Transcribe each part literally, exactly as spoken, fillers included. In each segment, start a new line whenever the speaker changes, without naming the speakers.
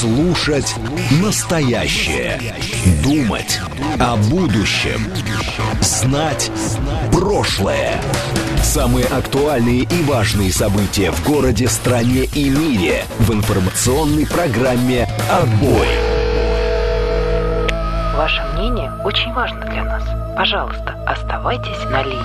Слушать настоящее. Думать о будущем. Знать прошлое. Самые актуальные и важные события в городе, стране и мире в информационной программе «Отбой».
Ваше мнение очень важно для нас. Пожалуйста, оставайтесь на линии.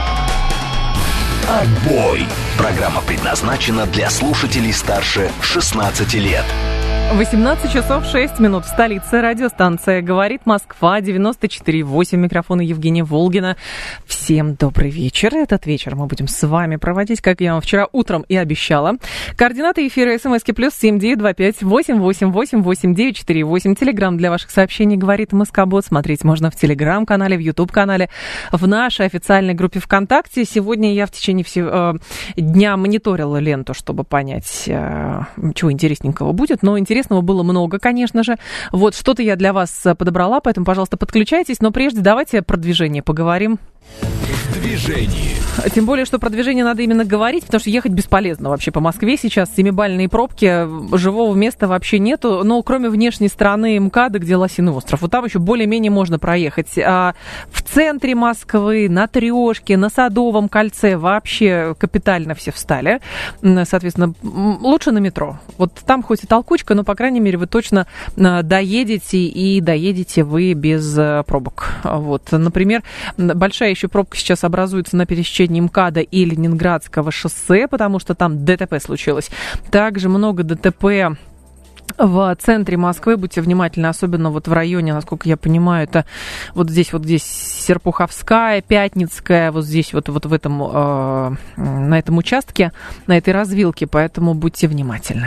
«Отбой». Программа предназначена для слушателей старше шестнадцати лет.
восемнадцать часов шесть минут в столице. Радиостанция «Говорит Москва», девяносто четыре восемь. Микрофона Евгения Волгина. Всем добрый вечер. Этот вечер мы будем с вами проводить, как я вам вчера утром и обещала. Координаты эфира: смски плюс семь девять два пять восемь восемь восемь восемь девять четыре восемь. Телеграм для ваших сообщений «Говорит Москобот». Смотреть можно в Телеграм-канале, в Ютуб-канале, в нашей официальной группе ВКонтакте. Сегодня я в течение всего э, дня мониторила ленту, чтобы понять, э, чего интересненького будет. Но интересно Интересного было много, конечно же. Вот, что-то я для вас подобрала, поэтому, пожалуйста, подключайтесь. Но прежде давайте про движение поговорим.
Движение.
Тем более, что про движение надо именно говорить, потому что ехать бесполезно вообще по Москве сейчас. Семибалльные пробки, живого места вообще нету. Но кроме внешней стороны МКАДа, где Лосиный остров, вот там еще более-менее можно проехать. А в центре Москвы, на Трешке, на Садовом кольце вообще капитально все встали. Соответственно, лучше на метро. Вот там хоть и толкучка, но, по крайней мере, вы точно доедете, и доедете вы без пробок. Вот, например, большая еще пробка сейчас образуется на пересечении МКАДа и Ленинградского шоссе, потому что там ДТП случилось. Также много ДТП в центре Москвы. Будьте внимательны, особенно вот в районе, насколько я понимаю, это вот здесь, вот здесь Серпуховская, Пятницкая, вот здесь вот, вот в этом, э, на этом участке, на этой развилке, поэтому будьте внимательны.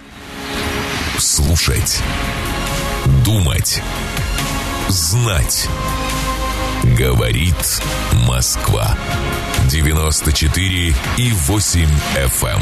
Слушать, думать, знать. Говорит Москва. девяносто четыре и восемь эф эм.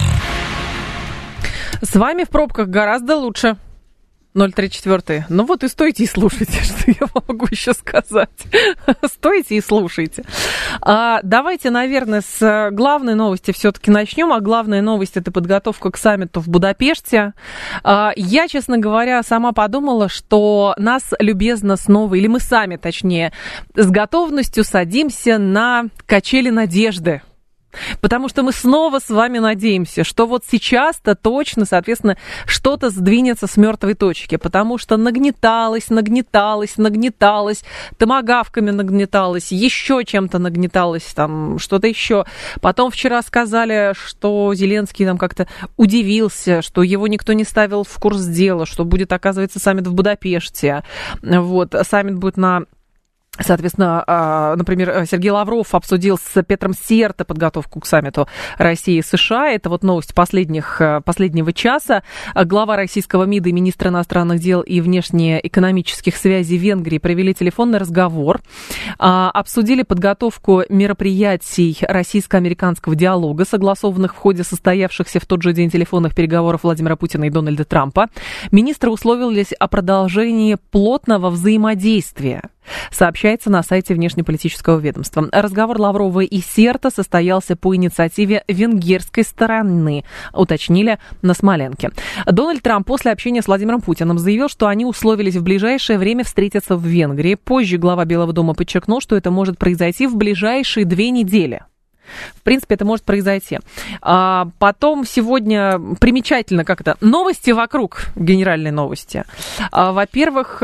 С вами в пробках гораздо лучше. ноль три четыре. Ну вот и стойте и слушайте, что я могу еще сказать. Стойте и слушайте. А, давайте, наверное, с главной новости все-таки начнем. А главная новость — это подготовка к саммиту в Будапеште. А, я, честно говоря, сама подумала, что нас любезно снова, или мы сами, точнее, с готовностью садимся на качели надежды. Потому что мы снова с вами надеемся, что вот сейчас-то точно, соответственно, что-то сдвинется с мертвой точки, потому что нагнеталось, нагнеталось, нагнеталось, томагавками нагнеталось, еще чем-то нагнеталось, там что-то еще. Потом вчера сказали, что Зеленский там как-то удивился, что его никто не ставил в курс дела, что будет, оказывается, саммит в Будапеште. Вот, саммит будет на... Соответственно, например, Сергей Лавров обсудил с Петром Сиерто подготовку к саммиту России и США. Это вот новость последних, последнего часа. Глава российского МИДа и министр иностранных дел и внешнеэкономических связей Венгрии провели телефонный разговор. Обсудили подготовку мероприятий российско-американского диалога, согласованных в ходе состоявшихся в тот же день телефонных переговоров Владимира Путина и Дональда Трампа. Министры условились о продолжении плотного взаимодействия. Сообщается на сайте внешнеполитического ведомства. Разговор Лаврова и Сиерто состоялся по инициативе венгерской стороны, уточнили на Смоленке. Дональд Трамп после общения с Владимиром Путиным заявил, что они условились в ближайшее время встретиться в Венгрии. Позже глава Белого дома подчеркнул, что это может произойти в ближайшие две недели. В принципе, это может произойти. А потом сегодня примечательно, как это, новости вокруг генеральной новости. А, во-первых...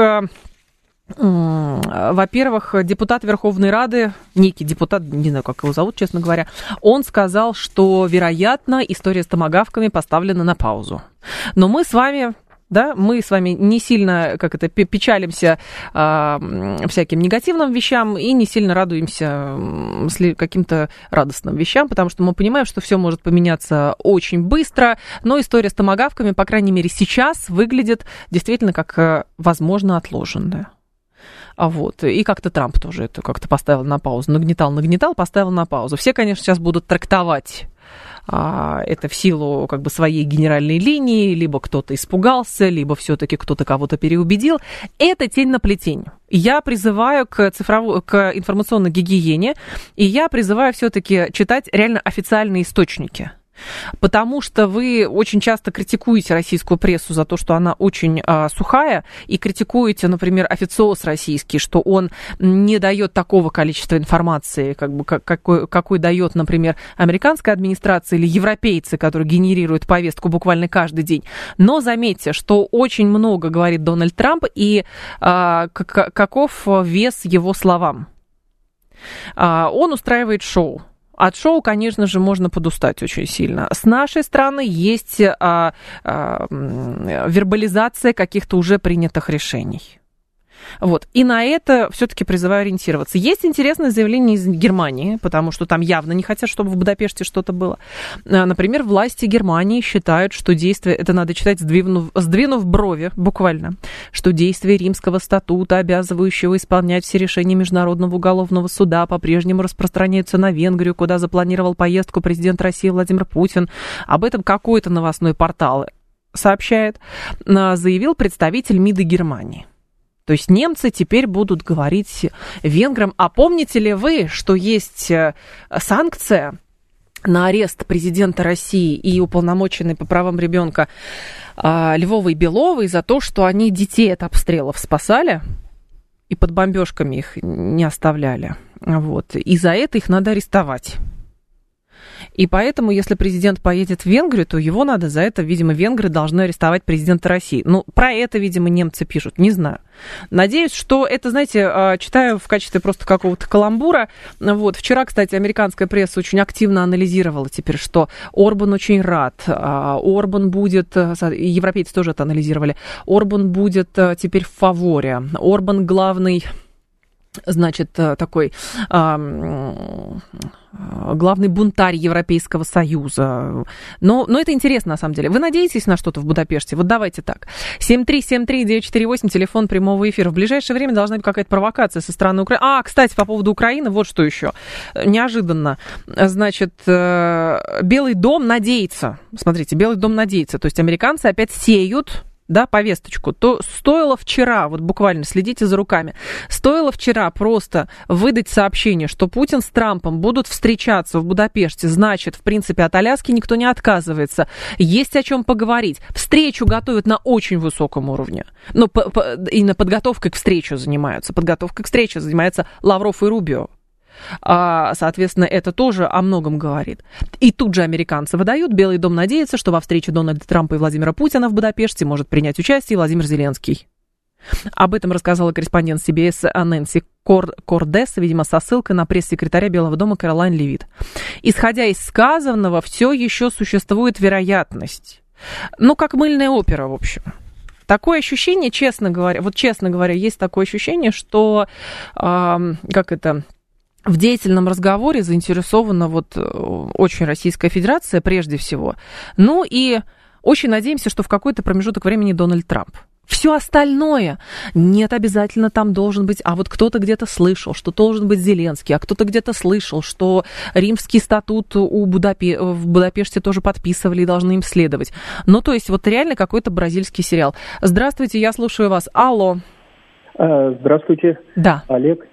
Во-первых, депутат Верховной Рады, некий депутат, не знаю, как его зовут, честно говоря, он сказал, что, вероятно, история с томагавками поставлена на паузу. Но мы с вами... Да, мы с вами не сильно, как это, печалимся э, всяким негативным вещам и не сильно радуемся э, каким-то радостным вещам, потому что мы понимаем, что все может поменяться очень быстро, но история с томагавками, по крайней мере, сейчас выглядит действительно как, э, возможно, отложенная. А вот, и как-то Трамп тоже это как-то поставил на паузу. Нагнетал, нагнетал, поставил на паузу. Все, конечно, сейчас будут трактовать а, это в силу как бы своей генеральной линии, либо кто-то испугался, либо все-таки кто-то кого-то переубедил. Это тень на плетень. Я призываю к цифровой, к информационной гигиене, и я призываю все-таки читать реально официальные источники. Потому что вы очень часто критикуете российскую прессу за то, что она очень а, сухая, и критикуете, например, официоз российский, что он не дает такого количества информации, как бы, как, какой, какой дает, например, американская администрация или европейцы, которые генерируют повестку буквально каждый день. Но заметьте, что очень много говорит Дональд Трамп, и а, как, каков вес его словам. А, он устраивает шоу. От шоу, конечно же, можно подустать очень сильно. С нашей стороны есть а, а, вербализация каких-то уже принятых решений. Вот. И на это все-таки призываю ориентироваться. Есть интересное заявление из Германии, потому что там явно не хотят, чтобы в Будапеште что-то было. Например, власти Германии считают, что действие, это надо читать, сдвинув, сдвинув брови, буквально, что действие Римского статута, обязывающего исполнять все решения Международного уголовного суда, по-прежнему распространяются на Венгрию, куда запланировал поездку президент России Владимир Путин. Об этом какой-то новостной портал сообщает, заявил представитель МИДа Германии. То есть немцы теперь будут говорить венграм. А помните ли вы, что есть санкция на арест президента России и уполномоченной по правам ребенка Львовой Беловой за то, что они детей от обстрелов спасали и под бомбежками их не оставляли. Вот. И за это их надо арестовать. И поэтому, если президент поедет в Венгрию, то его надо за это, видимо, венгры должны арестовать президента России. Ну, про это, видимо, немцы пишут, не знаю. Надеюсь, что это, знаете, читаю в качестве просто какого-то каламбура. Вот. Вчера, кстати, американская пресса очень активно анализировала теперь, что Орбан очень рад. Орбан будет, европейцы тоже это анализировали, Орбан будет теперь в фаворе. Орбан главный... Значит, такой э, главный бунтарь Европейского Союза. Но, но это интересно, на самом деле. Вы надеетесь на что-то в Будапеште? Вот давайте так. семь три семь три девять четыре восемь, телефон прямого эфира. В ближайшее время должна быть какая-то провокация со стороны Украины. А, кстати, по поводу Украины, вот что еще. Неожиданно. Значит, Белый дом надеется. Смотрите, Белый дом надеется. То есть американцы опять сеют... да, повесточку, то стоило вчера, вот буквально следите за руками, стоило вчера просто выдать сообщение, что Путин с Трампом будут встречаться в Будапеште, значит, в принципе, от Аляски никто не отказывается, есть о чем поговорить. Встречу готовят на очень высоком уровне, ну, по, по, именно подготовкой к встрече занимаются, подготовкой к встрече занимаются Лавров и Рубио. Соответственно, это тоже о многом говорит. И тут же американцы выдают. Белый дом надеется, что во встрече Дональда Трампа и Владимира Путина в Будапеште может принять участие Владимир Зеленский. Об этом рассказала корреспондент си би эс Нэнси Кор- Кордес, видимо, со ссылкой на пресс-секретаря Белого дома Кэролайн Левит. Исходя из сказанного, все еще существует вероятность. Ну, как мыльная опера, в общем. Такое ощущение, честно говоря, вот честно говоря, есть такое ощущение, что, э, как это... в деятельном разговоре заинтересована вот очень Российская Федерация прежде всего. Ну и очень надеемся, что в какой-то промежуток времени Дональд Трамп. Все остальное, нет, обязательно там должен быть, а вот кто-то где-то слышал, что должен быть Зеленский, а кто-то где-то слышал, что Римский статут у Будапе... в Будапеште тоже подписывали и должны им следовать. Ну, то есть вот реально какой-то бразильский сериал. Здравствуйте, я слушаю вас. Алло.
Здравствуйте.
Да.
Олег.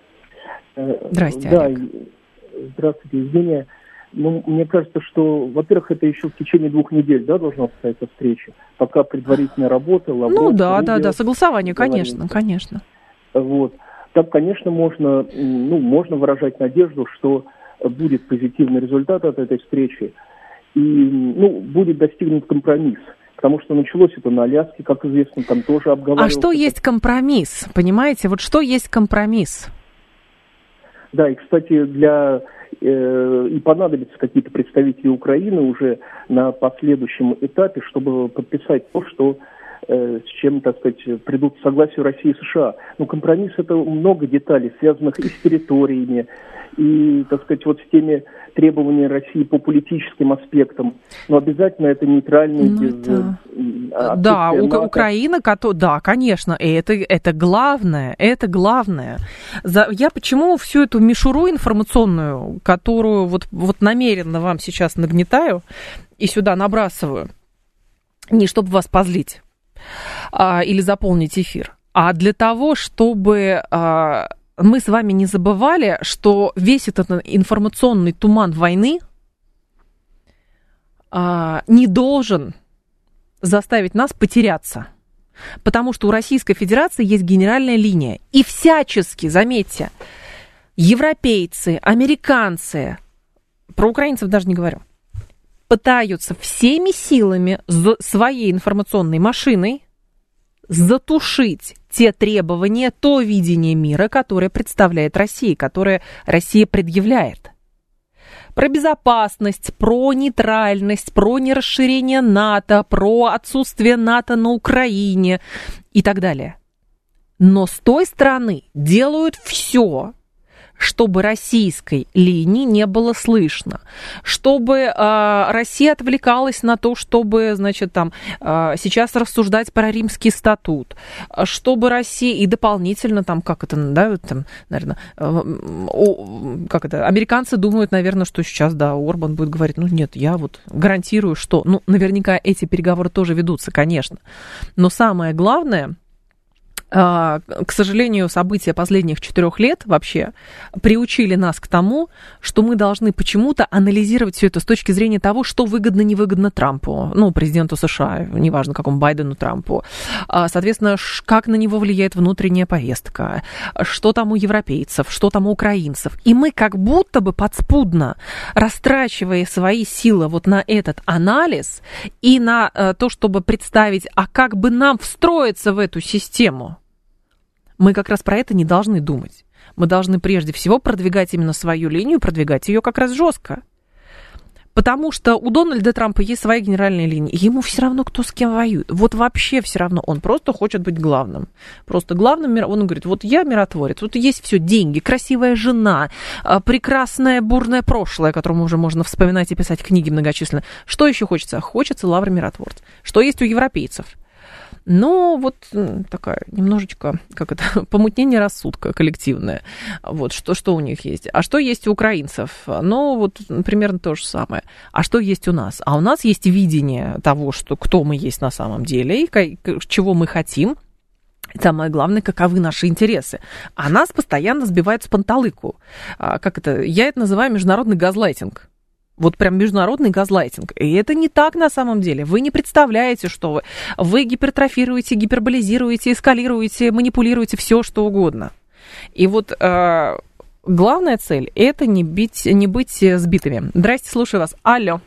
Здрасте,
да,
Олег.
Здравствуйте, Евгения. Ну, мне кажется, что, во-первых, это еще в течение двух недель, да, должна состояться встреча, пока предварительная работа, Лавров,
Ну да,
Рубио,
да, да, согласование, конечно, конечно.
Вот. Так, конечно, можно, ну, можно выражать надежду, что будет позитивный результат от этой встречи, и, ну, будет достигнут компромисс. Потому что началось это на Аляске, как известно, там тоже обговаривалось.
А что есть компромисс? Понимаете, вот что есть компромисс?
Да, и, кстати, для э, и понадобятся какие-то представители Украины уже на последующем этапе, чтобы подписать то, что э, с чем, так сказать, придут к согласию России и США. Но компромисс — это много деталей, связанных и с территориями, и, так сказать, вот с теми требованиями России по политическим аспектам. Но обязательно это нейтральный, ну, без...
Да, да у, Украина, да, конечно, это, это главное, это главное. За, я почему всю эту мишуру информационную, которую вот, вот намеренно вам сейчас нагнетаю и сюда набрасываю, не чтобы вас позлить а, или заполнить эфир, а для того, чтобы... А, мы с вами не забывали, что весь этот информационный туман войны, не должен заставить нас потеряться. Потому что у Российской Федерации есть генеральная линия. И всячески, заметьте, европейцы, американцы, про украинцев даже не говорю, пытаются всеми силами своей информационной машиной затушить те требования, то видение мира, которое представляет Россия, которое Россия предъявляет. Про безопасность, про нейтральность, про нерасширение НАТО, про отсутствие НАТО на Украине и так далее. Но с той стороны делают все, чтобы российской линии не было слышно, чтобы э, Россия отвлекалась на то, чтобы, значит, там э, сейчас рассуждать про Римский статут, чтобы Россия и дополнительно там, как это, да, там, наверное, э, о, как это, американцы думают, наверное, что сейчас, да, Орбан будет говорить, ну нет, я вот гарантирую, что, ну, наверняка эти переговоры тоже ведутся, конечно, но самое главное, к сожалению, события последних четырех лет вообще приучили нас к тому, что мы должны почему-то анализировать все это с точки зрения того, что выгодно-невыгодно Трампу, ну, президенту США, неважно, какому Байдену, Трампу. Соответственно, как на него влияет внутренняя повестка, что там у европейцев, что там у украинцев. И мы как будто бы подспудно, растрачивая свои силы вот на этот анализ и на то, чтобы представить, а как бы нам встроиться в эту систему, мы как раз про это не должны думать. Мы должны прежде всего продвигать именно свою линию, продвигать ее как раз жестко. Потому что у Дональда Трампа есть своя генеральная линия. Ему все равно, кто с кем воюет. Вот вообще все равно. Он просто хочет быть главным. Просто главным. Он говорит, вот я миротворец. Вот есть все, деньги, красивая жена, прекрасное бурное прошлое, которому уже можно вспоминать и писать книги многочисленные. Что еще хочется? Хочется лавры миротворца. Что есть у европейцев? Но вот такая немножечко, как это, помутнение рассудка коллективное. Вот, что, что у них есть. А что есть у украинцев? Ну, вот примерно то же самое. А что есть у нас? А у нас есть видение того, что, кто мы есть на самом деле, и чего мы хотим. Самое главное, каковы наши интересы. А нас постоянно сбивают с панталыку. Как это? Я это называю международный газлайтинг. Вот прям международный газлайтинг. И это не так на самом деле. Вы не представляете, что вы. Вы гипертрофируете, гиперболизируете, эскалируете, манипулируете все, что угодно. И вот э, главная цель – это не, бить, не быть сбитыми. Здрасте, слушаю вас. Алло.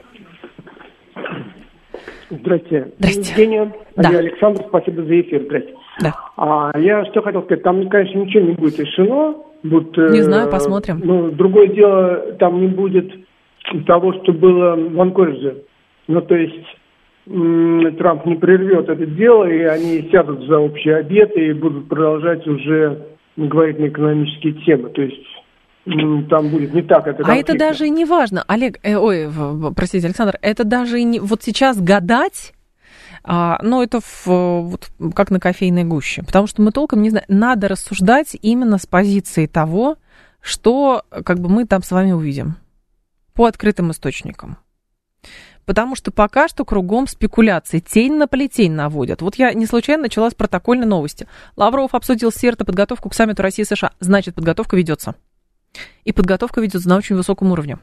Здрасте.
Здрасте.
Евгения,
да.
Я Александр, спасибо за эфир. Здрасте.
Да.
А, я что хотел сказать, там, конечно, ничего не будет решено. Будут,
не знаю, посмотрим.
Э, ну, другое дело, там не будет того, что было в Анкоридже. Ну, то есть м- Трамп не прервет это дело, и они сядут за общий обед и будут продолжать уже говорить на экономические темы. То есть м- там будет не так это.
А это даже и не важно, Олег, э, ой, простите, Александр, это даже и не... Вот сейчас гадать, а, ну, это в, вот, как на кофейной гуще, потому что мы толком не знаем. Надо рассуждать именно с позиции того, что как бы мы там с вами увидим. По открытым источникам. Потому что пока что кругом спекуляции. Тень на плетень наводят. Вот я не случайно начала с протокольной новости. Лавров обсудил с Серто подготовку к саммиту России и США. Значит, подготовка ведется. И подготовка ведется на очень высоком уровне.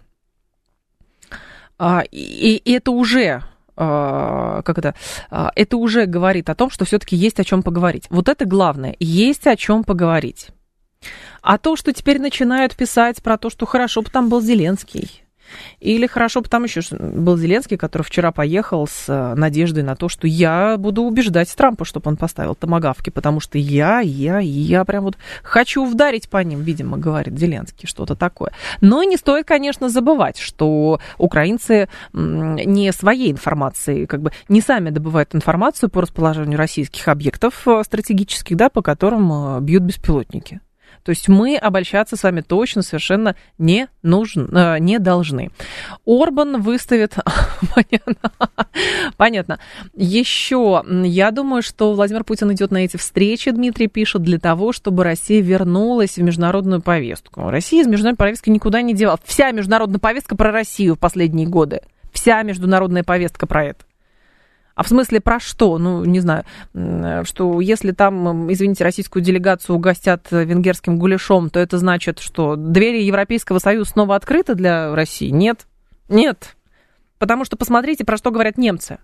И, и это уже... как это, это уже говорит о том, что все-таки есть о чем поговорить. Вот это главное. Есть о чем поговорить. А то, что теперь начинают писать про то, что хорошо бы там был Зеленский, или хорошо бы там еще был Зеленский, который вчера поехал с надеждой на то, что я буду убеждать Трампа, чтобы он поставил томагавки, потому что я, я, я прям вот хочу вдарить по ним, видимо, говорит Зеленский, что-то такое. Но не стоит, конечно, забывать, что украинцы не своей информацией, как бы не сами добывают информацию по расположению российских объектов стратегических, да, по которым бьют беспилотники. То есть мы обольщаться с вами точно совершенно не нужно, не должны. Орбан выставит... Понятно. Понятно. Еще, я думаю, что Владимир Путин идет на эти встречи, Дмитрий пишет, для того, чтобы Россия вернулась в международную повестку. Россия из международной повестки никуда не девалась. Вся международная повестка про Россию в последние годы. Вся международная повестка про это. А в смысле про что? Ну, не знаю, что если там, извините, российскую делегацию угостят венгерским гуляшом, то это значит, что двери Европейского Союза снова открыты для России? Нет. Нет. Потому что посмотрите, про что говорят немцы.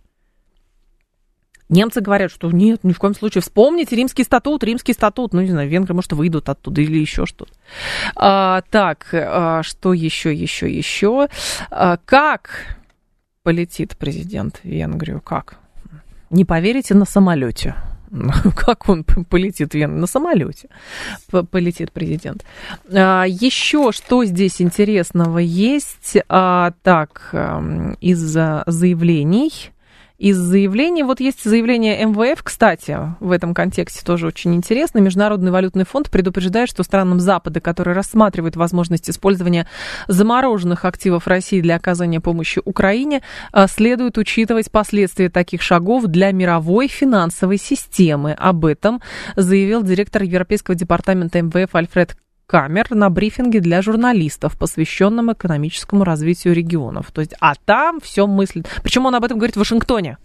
Немцы говорят, что нет, ни в коем случае. Вспомните Римский статут, Римский статут. Ну, не знаю, венгры, может, выйдут оттуда или еще что-то. А, так, а, что еще, еще, еще? А, как полетит президент в Венгрию? Как? Не поверите, на самолете. Как он полетит в Венгрию? На самолете полетит президент. А, еще что здесь интересного есть? А, так, из заявлений... Из заявлений, вот есть заявление эм вэ эф, кстати, в этом контексте тоже очень интересно. Международный валютный фонд предупреждает, что странам Запада, которые рассматривают возможность использования замороженных активов России для оказания помощи Украине, следует учитывать последствия таких шагов для мировой финансовой системы. Об этом заявил директор Европейского департамента эм вэ эф Альфред Камер на брифинге для журналистов, посвященном экономическому развитию регионов. То есть, а там все мыслит. Причем он об этом говорит в Вашингтоне.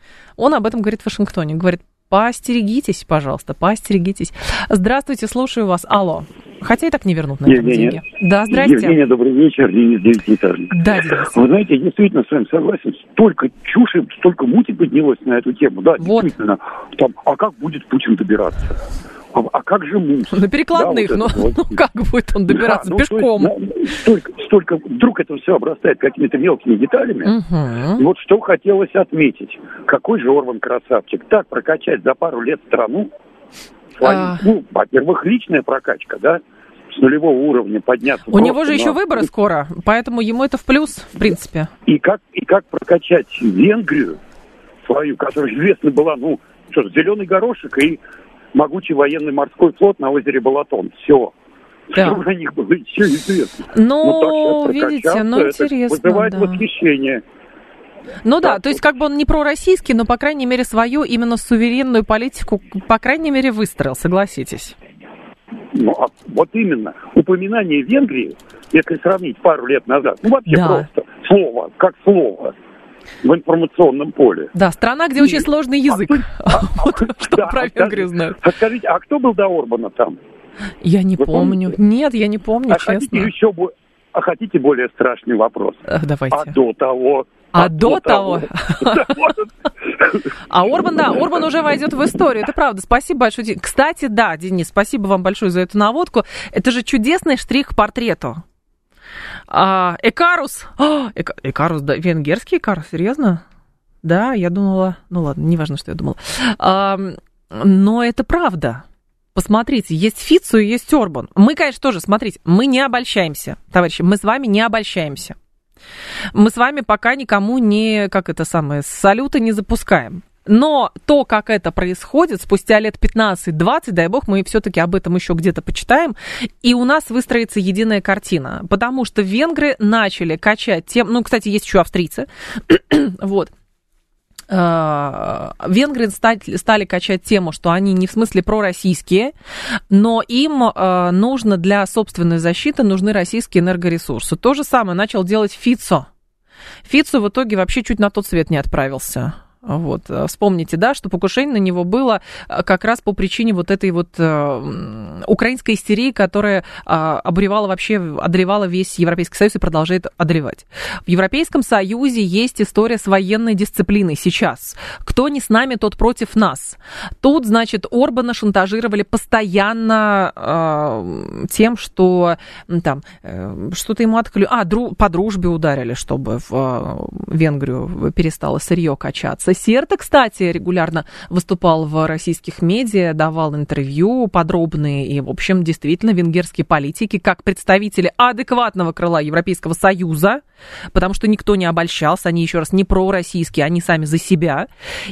Он об этом говорит в Вашингтоне. Говорит, поостерегитесь, пожалуйста, поостерегитесь. Здравствуйте, слушаю вас. Алло. Хотя и так не вернут на этом деньги. Да, здрасте.
Евгения, добрый вечер. Денис, девятиэтажный.
Да, Денис.
Вы знаете, я действительно с вами согласен. Столько чуши, столько мути поднялось на эту тему. Да, вот. Действительно. Там, а как будет Путин добираться? А, а как же мус?
На перекладных, да, вот но вот. Ну, как будет он добираться? Да, ну, пешком?
Есть, столько, столько, вдруг это все обрастает какими-то мелкими деталями.
Угу.
И вот что хотелось отметить. Какой же Орбан красавчик. Так прокачать за пару лет страну. Свои, а... Ну, во-первых, личная прокачка, да? С нулевого уровня подняться.
У него же на... еще выборы скоро, поэтому ему это в плюс, в принципе.
И как, и как прокачать Венгрию свою, которая известна была, ну, что, зеленый горошек и могучий военный морской флот на озере Балатон. Все.
Да.
Что про них было еще известно.
Ну, видите, ну, интересно,
вызывает
да.
восхищение.
Ну да, да, то есть как бы он не пророссийский, но, по крайней мере, свою именно суверенную политику, по крайней мере, выстроил, согласитесь.
Ну, а вот именно. Упоминание Венгрии, если сравнить пару лет назад, ну, вообще
да.
просто слово, как слово в информационном поле.
Да, страна, где и... очень сложный язык.
А,
вот что
да,
про Венгрию знают.
А скажите, а кто был до Орбана там?
Я не
Вы
помню.
Помните?
Нет, я не помню,
а
честно.
Хотите еще, а хотите более страшный вопрос?
Давайте.
А до того...
А, а до того? А Орбан, да, Орбан уже войдет в историю, это правда. Спасибо большое. Кстати, да, Денис, спасибо вам большое за эту наводку. Это же чудесный штрих к портрету. А, Экарус. О, Эка, Экарус, да, венгерский Экарус, серьезно? Да, я думала... Ну ладно, неважно, что я думала. А, но это правда. Посмотрите, есть Фицо и есть Орбан. Мы, конечно, тоже, смотрите, мы не обольщаемся, товарищи, мы с вами не обольщаемся. Мы с вами пока никому не, как это самое, салюты не запускаем. Но то, как это происходит, спустя лет пятнадцать-двадцать, дай бог, мы все-таки об этом еще где-то почитаем, и у нас выстроится единая картина. Потому что венгры начали качать тем... Ну, кстати, есть еще австрийцы. Вот. Венгры стали, стали качать тему, что они не в смысле пророссийские, но им э, нужно для собственной защиты нужны российские энергоресурсы. То же самое начал делать Фицо. Фицо в итоге вообще чуть на тот свет не отправился. Вот. Вспомните, да, что покушение на него было как раз по причине вот этой вот э, украинской истерии, которая э, обуревала вообще, одолевала весь Европейский Союз и продолжает одолевать. В Европейском Союзе есть история с военной дисциплиной сейчас. Кто не с нами, тот против нас. Тут, значит, Орбана шантажировали постоянно э, тем, что там э, что-то ему отклю... А, дру... по дружбе ударили, чтобы в э, Венгрию перестало сырье качаться. Серта, кстати, регулярно выступал в российских медиа, давал интервью подробные, и, в общем, действительно, венгерские политики, как представители адекватного крыла Европейского Союза, потому что никто не обольщался, они, еще раз, не пророссийские, они сами за себя,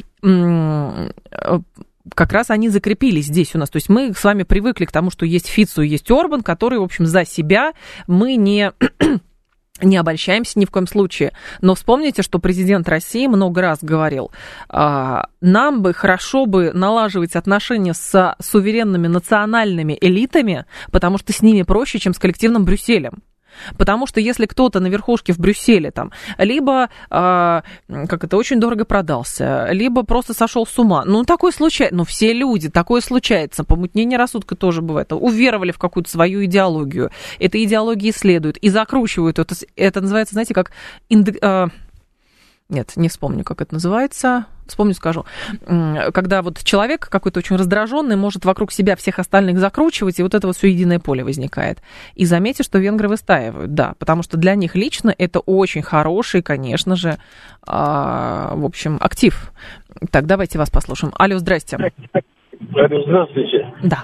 как раз они закрепились здесь у нас. То есть мы с вами привыкли к тому, что есть Фицо и есть Орбан, которые, в общем, за себя, мы не... Не обольщаемся ни в коем случае. Но вспомните, что президент России много раз говорил, нам бы хорошо бы налаживать отношения с суверенными национальными элитами, потому что с ними проще, чем с коллективным Брюсселем. Потому что если кто-то на верхушке в Брюсселе там, либо, э, как это, очень дорого продался, либо просто сошел с ума, ну, такое случается, ну, все люди, такое случается, помутнение рассудка тоже бывает, уверовали в какую-то свою идеологию, этой идеологии следуют и закручивают, это, это называется, знаете, как... Инде, э, Нет, не вспомню, как это называется. Вспомню, скажу. Когда вот человек какой-то очень раздраженный может вокруг себя всех остальных закручивать, и вот это вот все единое поле возникает. И заметьте, что венгры выстаивают, да, потому что для них лично это очень хороший, конечно же, в общем, актив. Так, давайте вас послушаем. Алло, здрасте.
Алло, здравствуйте.
Да.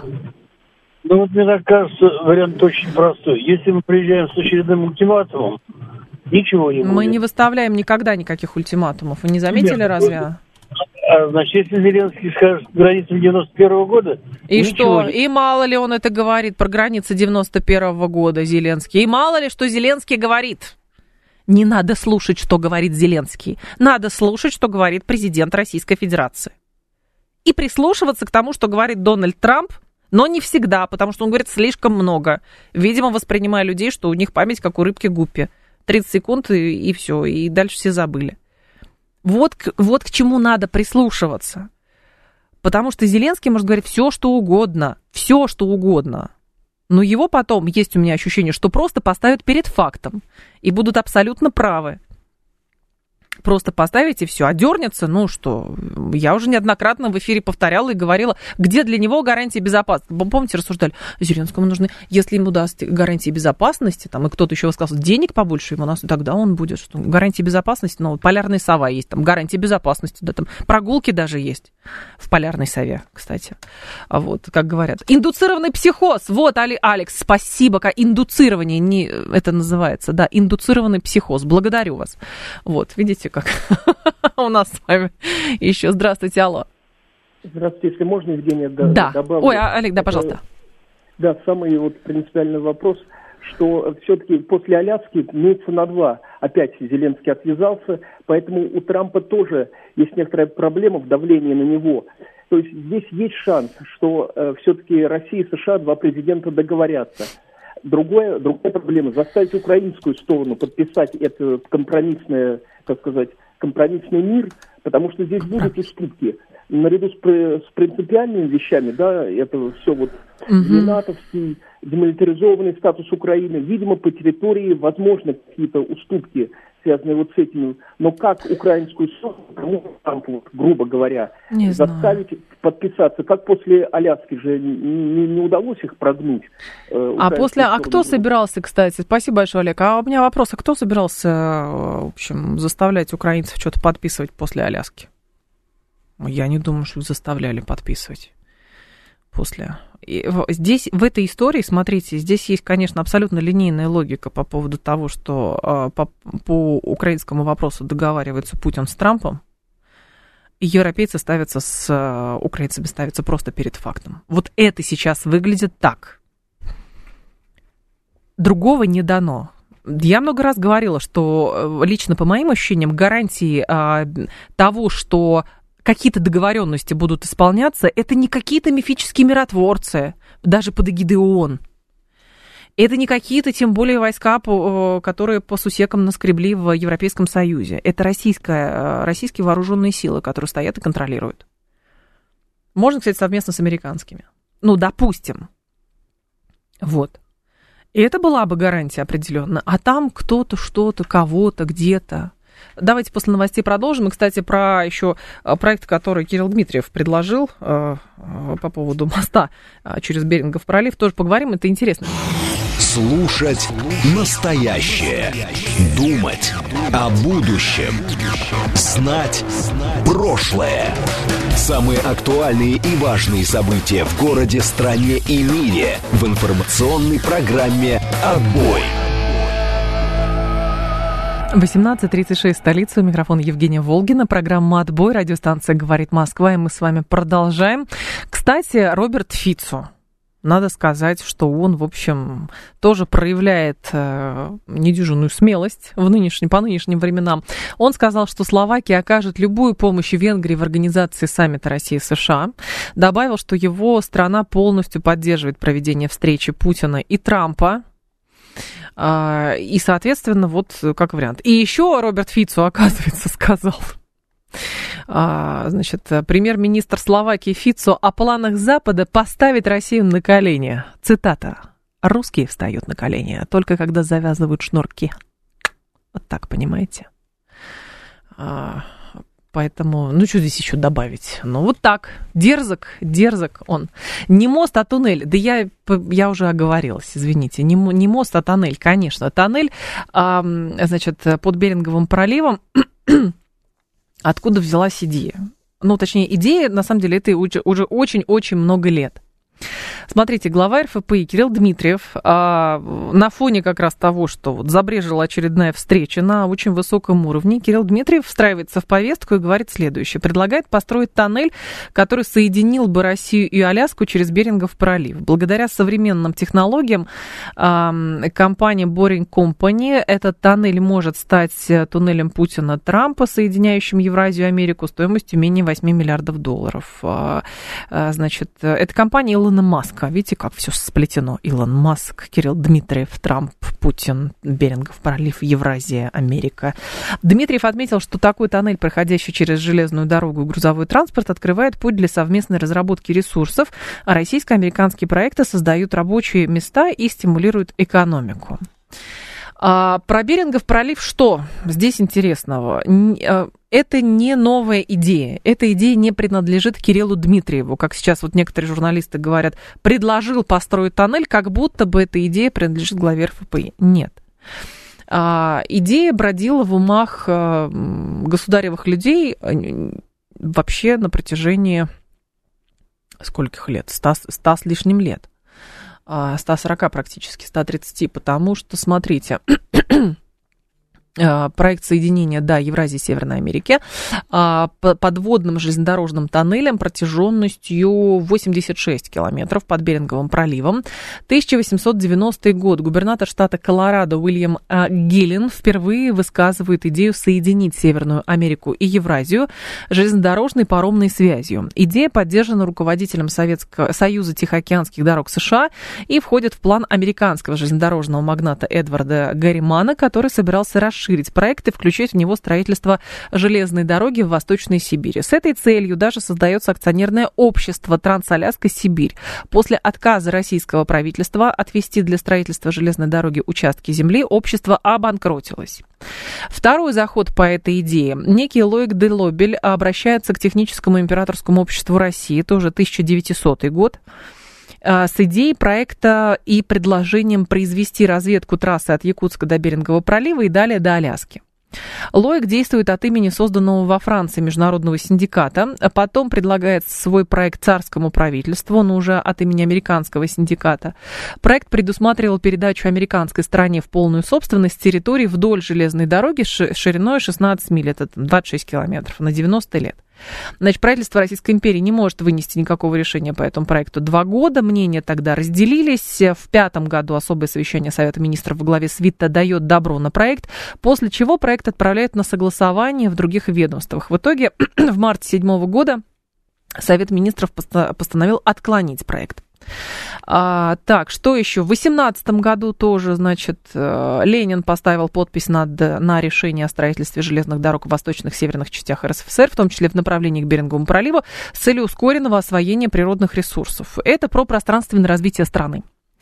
Ну вот мне так кажется, вариант очень простой. Если мы приезжаем с очередным ультиматумом, ничего не будет.
Мы не выставляем никогда никаких ультиматумов. Вы не заметили, Нет, разве?
А, значит, если Зеленский скажет границу девяносто первого года...
И что?
Не...
И мало ли он это говорит про границы девяносто первого года, Зеленский. И мало ли, что Зеленский говорит. Не надо слушать, что говорит Зеленский. Надо слушать, что говорит президент Российской Федерации. И прислушиваться к тому, что говорит Дональд Трамп, но не всегда, потому что он говорит слишком много. Видимо, воспринимая людей, что у них память как у рыбки Гуппи. тридцать секунд и, и все, и дальше все забыли. Вот, вот к чему надо прислушиваться. Потому что Зеленский может говорить все, что угодно. Все, что угодно. Но его потом, есть у меня ощущение, что просто поставят перед фактом. И будут абсолютно правы. Просто поставить и все. А дернется, ну что, я уже неоднократно в эфире повторяла и говорила, где для него гарантии безопасности. Помните, рассуждали, Зеленскому нужны, если ему даст гарантии безопасности, там, и кто-то еще сказал, денег побольше ему нас, тогда он будет, что гарантии безопасности, ну, полярная сова есть, там, гарантии безопасности, да, там, прогулки даже есть в полярной сове, кстати. Вот, как говорят. Индуцированный психоз, вот, Али, Алекс, спасибо, индуцирование, не, это называется, да, индуцированный психоз, благодарю вас. Вот, видите, как у нас с вами еще. Здравствуйте, алло.
Здравствуйте, если можно, Евгения, да,
да.
добавлю.
Ой, Олег, да, пожалуйста.
Да, самый вот принципиальный вопрос, что все-таки после Аляски месяца на два опять Зеленский отвязался, поэтому у Трампа тоже есть некоторая проблема в давлении на него. То есть здесь есть шанс, что э, все-таки Россия и США, два президента, договорятся. Другое, другая проблема – заставить украинскую сторону подписать это компромиссное, как сказать, компромиссный мир, потому что здесь будут уступки. Наряду с, с принципиальными вещами, да, это все вот ненатовский, демилитаризованный статус Украины, видимо, по территории возможны какие-то уступки, связанные вот с этим. Но как украинскую сторону, там, вот, грубо говоря, не заставить знаю. подписаться, как после Аляски же не, не удалось их прогнуть. Э,
а после, а кто собирался, кстати, спасибо большое, Олег, а у меня вопрос, а кто собирался, в общем, заставлять украинцев что-то подписывать после Аляски? Я не думаю, что их заставляли подписывать после. И здесь, в этой истории, смотрите, здесь есть, конечно, абсолютно линейная логика по поводу того, что по, по украинскому вопросу договаривается Путин с Трампом, и европейцы ставятся с украинцами ставятся просто перед фактом. Вот это сейчас выглядит так. Другого не дано. Я много раз говорила, что лично по моим ощущениям гарантии а, того, что какие-то договоренности будут исполняться, это не какие-то мифические миротворцы, даже под эгидой ООН. Это не какие-то, тем более, войска, которые по сусекам наскребли в Европейском Союзе. Это российская, российские вооруженные силы, которые стоят и контролируют. Можно, кстати, совместно с американскими. Ну, допустим. Вот. И это была бы гарантия определенно. А там кто-то, что-то, кого-то, где-то. Давайте после новостей продолжим. И, кстати, про еще проект, который Кирилл Дмитриев предложил э, по поводу моста через Берингов пролив, тоже поговорим. Это интересно.
Слушать настоящее. Думать о будущем. Знать прошлое. Самые актуальные и важные события в городе, стране и мире в информационной программе «Отбой».
восемнадцать тридцать шесть, столица. У микрофона Евгения Волгина. Программа «Отбой». Радиостанция «Говорит Москва». И мы с вами продолжаем. Кстати, Роберт Фицо. Надо сказать, что он, в общем, тоже проявляет э, недюжинную смелость в нынешнем, по нынешним временам. Он сказал, что Словакия окажет любую помощь Венгрии в организации саммита России-США. Добавил, что его страна полностью поддерживает проведение встречи Путина и Трампа. И, соответственно, вот как вариант. И еще Роберт Фицо, оказывается, сказал, значит, премьер-министр Словакии Фицо о планах Запада поставить Россию на колени. Цитата. «Русские встают на колени, только когда завязывают шнурки». Вот так, понимаете? Поэтому, ну, что здесь еще добавить? Ну, вот так, дерзок, дерзок он. Не мост, а туннель. Да я, я уже оговорилась, извините. Не, не мост, а тоннель, конечно. Тоннель, а, значит, под Беринговым проливом. Откуда взялась идея? Ну, точнее, идея, на самом деле, это уже, уже очень-очень много лет. Смотрите, глава эр эф пэ и Кирилл Дмитриев а, на фоне как раз того, что вот забрежила очередная встреча на очень высоком уровне, Кирилл Дмитриев встраивается в повестку и говорит следующее. Предлагает построить тоннель, который соединил бы Россию и Аляску через Берингов пролив. Благодаря современным технологиям а, компании Boring Company этот тоннель может стать туннелем Путина-Трампа, соединяющим Евразию и Америку стоимостью менее восемь миллиардов долларов. А, а, значит, это компания Илона Маска. Видите, как все сплетено. Илон Маск, Кирилл Дмитриев, Трамп, Путин, Берингов пролив, Евразия, Америка. Дмитриев отметил, что такой тоннель, проходящий через железную дорогу и грузовой транспорт, открывает путь для совместной разработки ресурсов, а российско-американские проекты создают рабочие места и стимулируют экономику. А, про Берингов пролив что здесь интересного? Это не новая идея. Эта идея не принадлежит Кириллу Дмитриеву, как сейчас вот некоторые журналисты говорят, предложил построить тоннель, как будто бы эта идея принадлежит главе эр эф пэ. Нет. А, идея бродила в умах а, государевых людей вообще на протяжении скольких лет? Ста, ста с лишним лет. сто сорок практически, сто тридцать, потому что, смотрите, проект соединения, да, Евразии и Северной Америки подводным железнодорожным тоннелем протяженностью восемьдесят шесть километров под Беринговым проливом. тысяча восемьсот девяностый год. Губернатор штата Колорадо Уильям Гиллен впервые высказывает идею соединить Северную Америку и Евразию железнодорожной паромной связью. Идея поддержана руководителем Советского Союза Тихоокеанских дорог США и входит в план американского железнодорожного магната Эдварда Гарримана, который собирался расширить проект и включить в него строительство железной дороги в Восточной Сибири. С этой целью даже создается акционерное общество «Трансаляска Сибирь». После отказа российского правительства отвести для строительства железной дороги участки земли, общество обанкротилось. Второй заход по этой идее. Некий Лоик де Лобель обращается к Техническому императорскому обществу России, тоже тысяча девятисотый год, с идеей проекта и предложением произвести разведку трассы от Якутска до Берингового пролива и далее до Аляски. Лоик действует от имени созданного во Франции международного синдиката, а потом предлагает свой проект царскому правительству, но уже от имени американского синдиката. Проект предусматривал передачу американской стороне в полную собственность территории вдоль железной дороги шириной шестнадцать миль, это двадцать шесть километров, на девяносто лет. Значит, правительство Российской империи не может вынести никакого решения по этому проекту два года. Мнения тогда разделились. В пятом году особое совещание Совета министров во главе с Витте дает добро на проект, после чего проект отправляют на согласование в других ведомствах. В итоге в марте седьмого года Совет министров постановил отклонить проект. А, так, что еще? В восемнадцатом году тоже, значит, Ленин поставил подпись над, на решение о строительстве железных дорог в восточных северных частях эр эс эф эс эр, в том числе в направлении к Беринговому проливу, с целью ускоренного освоения природных ресурсов. Это про пространственное развитие страны.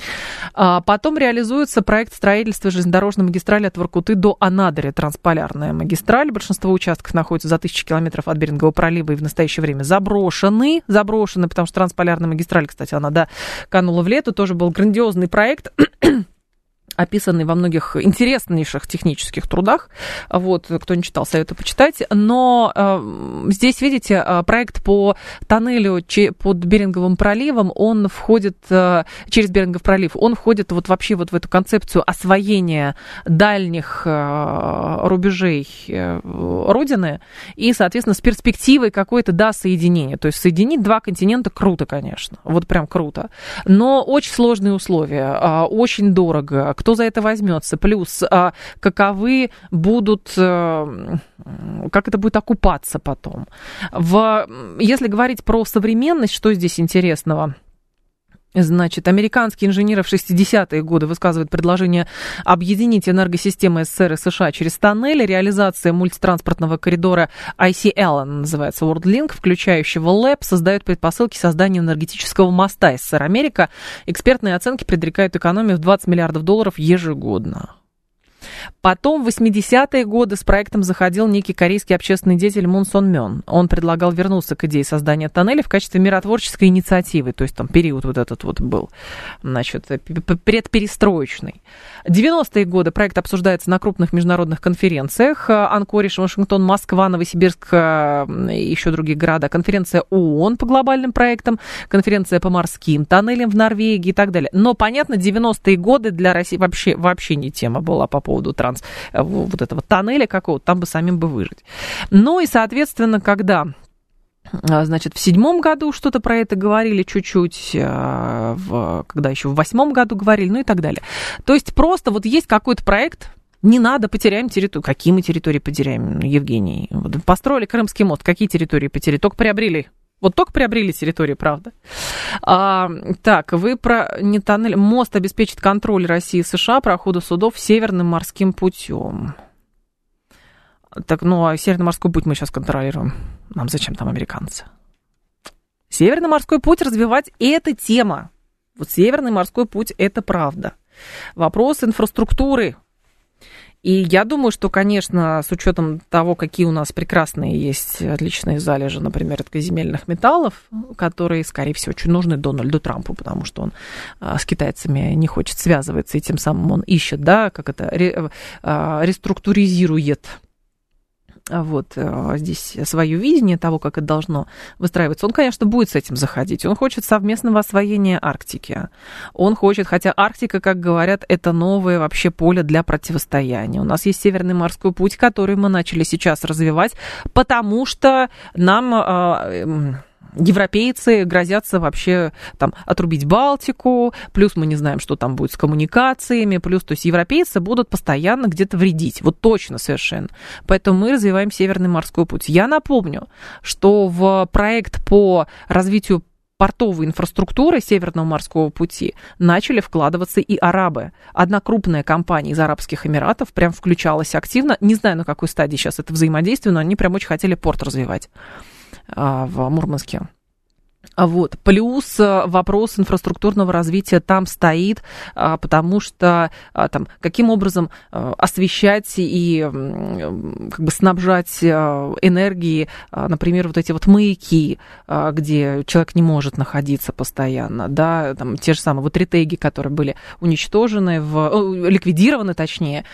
А потом реализуется проект строительства железнодорожной магистрали от Воркуты до Анадыря, трансполярная магистраль. Большинство участков находится за тысячи километров от Берингового пролива и в настоящее время заброшены. Заброшены, потому что трансполярная магистраль, кстати, она, да, канула в лету. Тоже был грандиозный проект, описанный во многих интереснейших технических трудах. Вот, кто не читал, советую почитать. Но э, здесь, видите, проект по тоннелю че, под Беринговым проливом, он входит, э, через Берингов пролив, он входит вот вообще вот в эту концепцию освоения дальних э, рубежей э, Родины и, соответственно, с перспективой какой-то, да, соединения. То есть соединить два континента круто, конечно. Вот прям круто. Но очень сложные условия, э, очень дорого. Кто за это возьмется? Плюс, а, каковы будут, а, как это будет окупаться потом? В, если говорить про современность, что здесь интересного? Значит, американские инженеры в шестидесятые годы высказывают предложение объединить энергосистемы эс эс эс эр и США через тоннели. Реализация мультитранспортного коридора ай си эл, называется WorldLink, включающего ЛЭП, создает предпосылки создания энергетического моста эс эс эс эр Америка. Экспертные оценки предрекают экономию в двадцать миллиардов долларов ежегодно. Потом в восьмидесятые годы с проектом заходил некий корейский общественный деятель Мун Сон Мён. Он предлагал вернуться к идее создания тоннеля в качестве миротворческой инициативы. То есть там период вот этот вот был, значит, предперестроечный. девяностые годы проект обсуждается на крупных международных конференциях. Анкоридж, Вашингтон, Москва, Новосибирск, еще другие города. Конференция ООН по глобальным проектам, конференция по морским тоннелям в Норвегии и так далее. Но, понятно, девяностые годы для России вообще, вообще не тема была по поводу транс, вот этого тоннеля какого-то, там бы самим бы выжить. Ну и, соответственно, когда... Значит, в седьмом году что-то про это говорили чуть-чуть, в, когда еще в восьмом году говорили, ну и так далее. То есть просто вот есть какой-то проект, не надо, потеряем территорию. Какие мы территории потеряем, Евгений? Вот построили Крымский мост, какие территории потеряли? Только приобрели. Вот только приобрели территории, правда. А, так, вы про не тоннель. Мост обеспечит контроль России и США прохода судов северным морским путем. Так, ну, а Северный морской путь мы сейчас контролируем. Нам зачем там американцы? Северный морской путь развивать – это тема. Вот Северный морской путь – это правда. Вопрос инфраструктуры. И я думаю, что, конечно, с учетом того, какие у нас прекрасные есть отличные залежи, например, редкоземельных металлов, которые, скорее всего, очень нужны Дональду Трампу, потому что он а, с китайцами не хочет связываться, и тем самым он ищет, да, как это, ре, а, реструктуризирует вот здесь свое видение того, как это должно выстраиваться. Он, конечно, будет с этим заходить. Он хочет совместного освоения Арктики. Он хочет, хотя Арктика, как говорят, это новое вообще поле для противостояния. У нас есть Северный морской путь, который мы начали сейчас развивать, потому что нам... Европейцы грозятся вообще там отрубить Балтику, плюс мы не знаем, что там будет с коммуникациями, плюс, то есть европейцы будут постоянно где-то вредить, вот точно совершенно. Поэтому мы развиваем Северный морской путь. Я напомню, что в проект по развитию портовой инфраструктуры Северного морского пути начали вкладываться и арабы. Одна крупная компания из Арабских Эмиратов прям включалась активно, не знаю, на какой стадии сейчас это взаимодействие, но они прям очень хотели порт развивать в Мурманске. Вот. Плюс вопрос инфраструктурного развития там стоит, потому что там, каким образом освещать и как бы снабжать энергией, например, вот эти вот маяки, где человек не может находиться постоянно, да, там те же самые вот ретеги, которые были уничтожены, в, ликвидированы, точнее,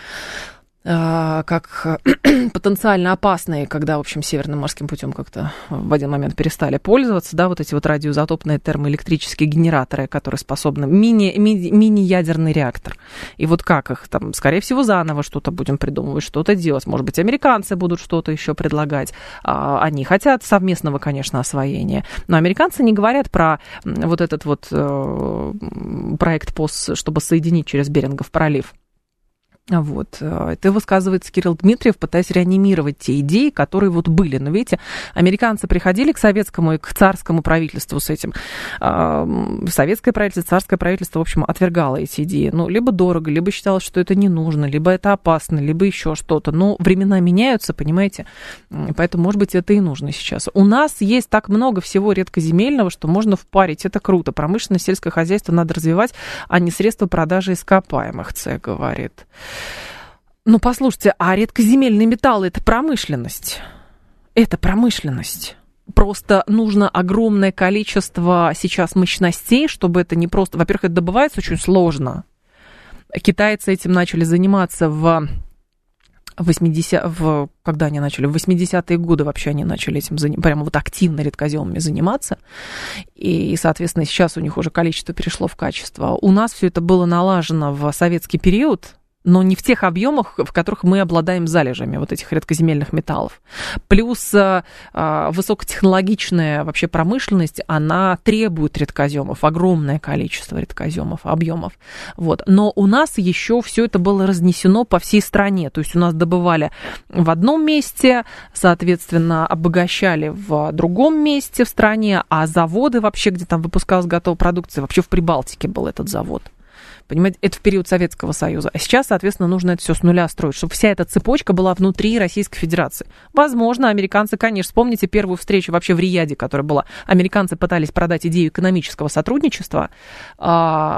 как потенциально опасные, когда, в общем, Северным морским путем как-то в один момент перестали пользоваться, да, вот эти вот радиоизотопные термоэлектрические генераторы, которые способны, мини, мини, мини-ядерный реактор. И вот как их там, скорее всего, заново что-то будем придумывать, что-то делать. Может быть, американцы будут что-то еще предлагать. Они хотят совместного, конечно, освоения. Но американцы не говорят про вот этот вот проект ПОС, чтобы соединить через Берингов пролив. Вот. Это высказывается Кирилл Дмитриев, пытаясь реанимировать те идеи, которые вот были. Но видите, американцы приходили к советскому и к царскому правительству с этим. Советское правительство, царское правительство, в общем, отвергало эти идеи. Ну, либо дорого, либо считалось, что это не нужно, либо это опасно, либо еще что-то. Но времена меняются, понимаете? Поэтому, может быть, это и нужно сейчас. У нас есть так много всего редкоземельного, что можно впарить. Это круто. Промышленное сельское хозяйство надо развивать, а не средства продажи ископаемых, ЦЕ говорит. Ну, послушайте, а редкоземельные металлы – это промышленность. Это промышленность. Просто нужно огромное количество сейчас мощностей, чтобы это не просто... Во-первых, это добывается очень сложно. Китайцы этим начали заниматься в... восьмидесятые, в, когда они начали, в восьмидесятые годы вообще они начали этим заниматься, прямо вот активно редкоземами заниматься, и, соответственно, сейчас у них уже количество перешло в качество. У нас все это было налажено в советский период, но не в тех объемах, в которых мы обладаем залежами вот этих редкоземельных металлов. Плюс э, высокотехнологичная вообще промышленность, она требует редкоземов, огромное количество редкоземов, объемов. Вот. Но у нас еще все это было разнесено по всей стране. То есть у нас добывали в одном месте, соответственно, обогащали в другом месте в стране, а заводы вообще, где там выпускалась готовая продукция, вообще в Прибалтике был этот завод. Понимаете, это в период Советского Союза. А сейчас, соответственно, нужно это все с нуля строить, чтобы вся эта цепочка была внутри Российской Федерации. Возможно, американцы, конечно, вспомните первую встречу вообще в Риаде, которая была. Американцы пытались продать идею экономического сотрудничества,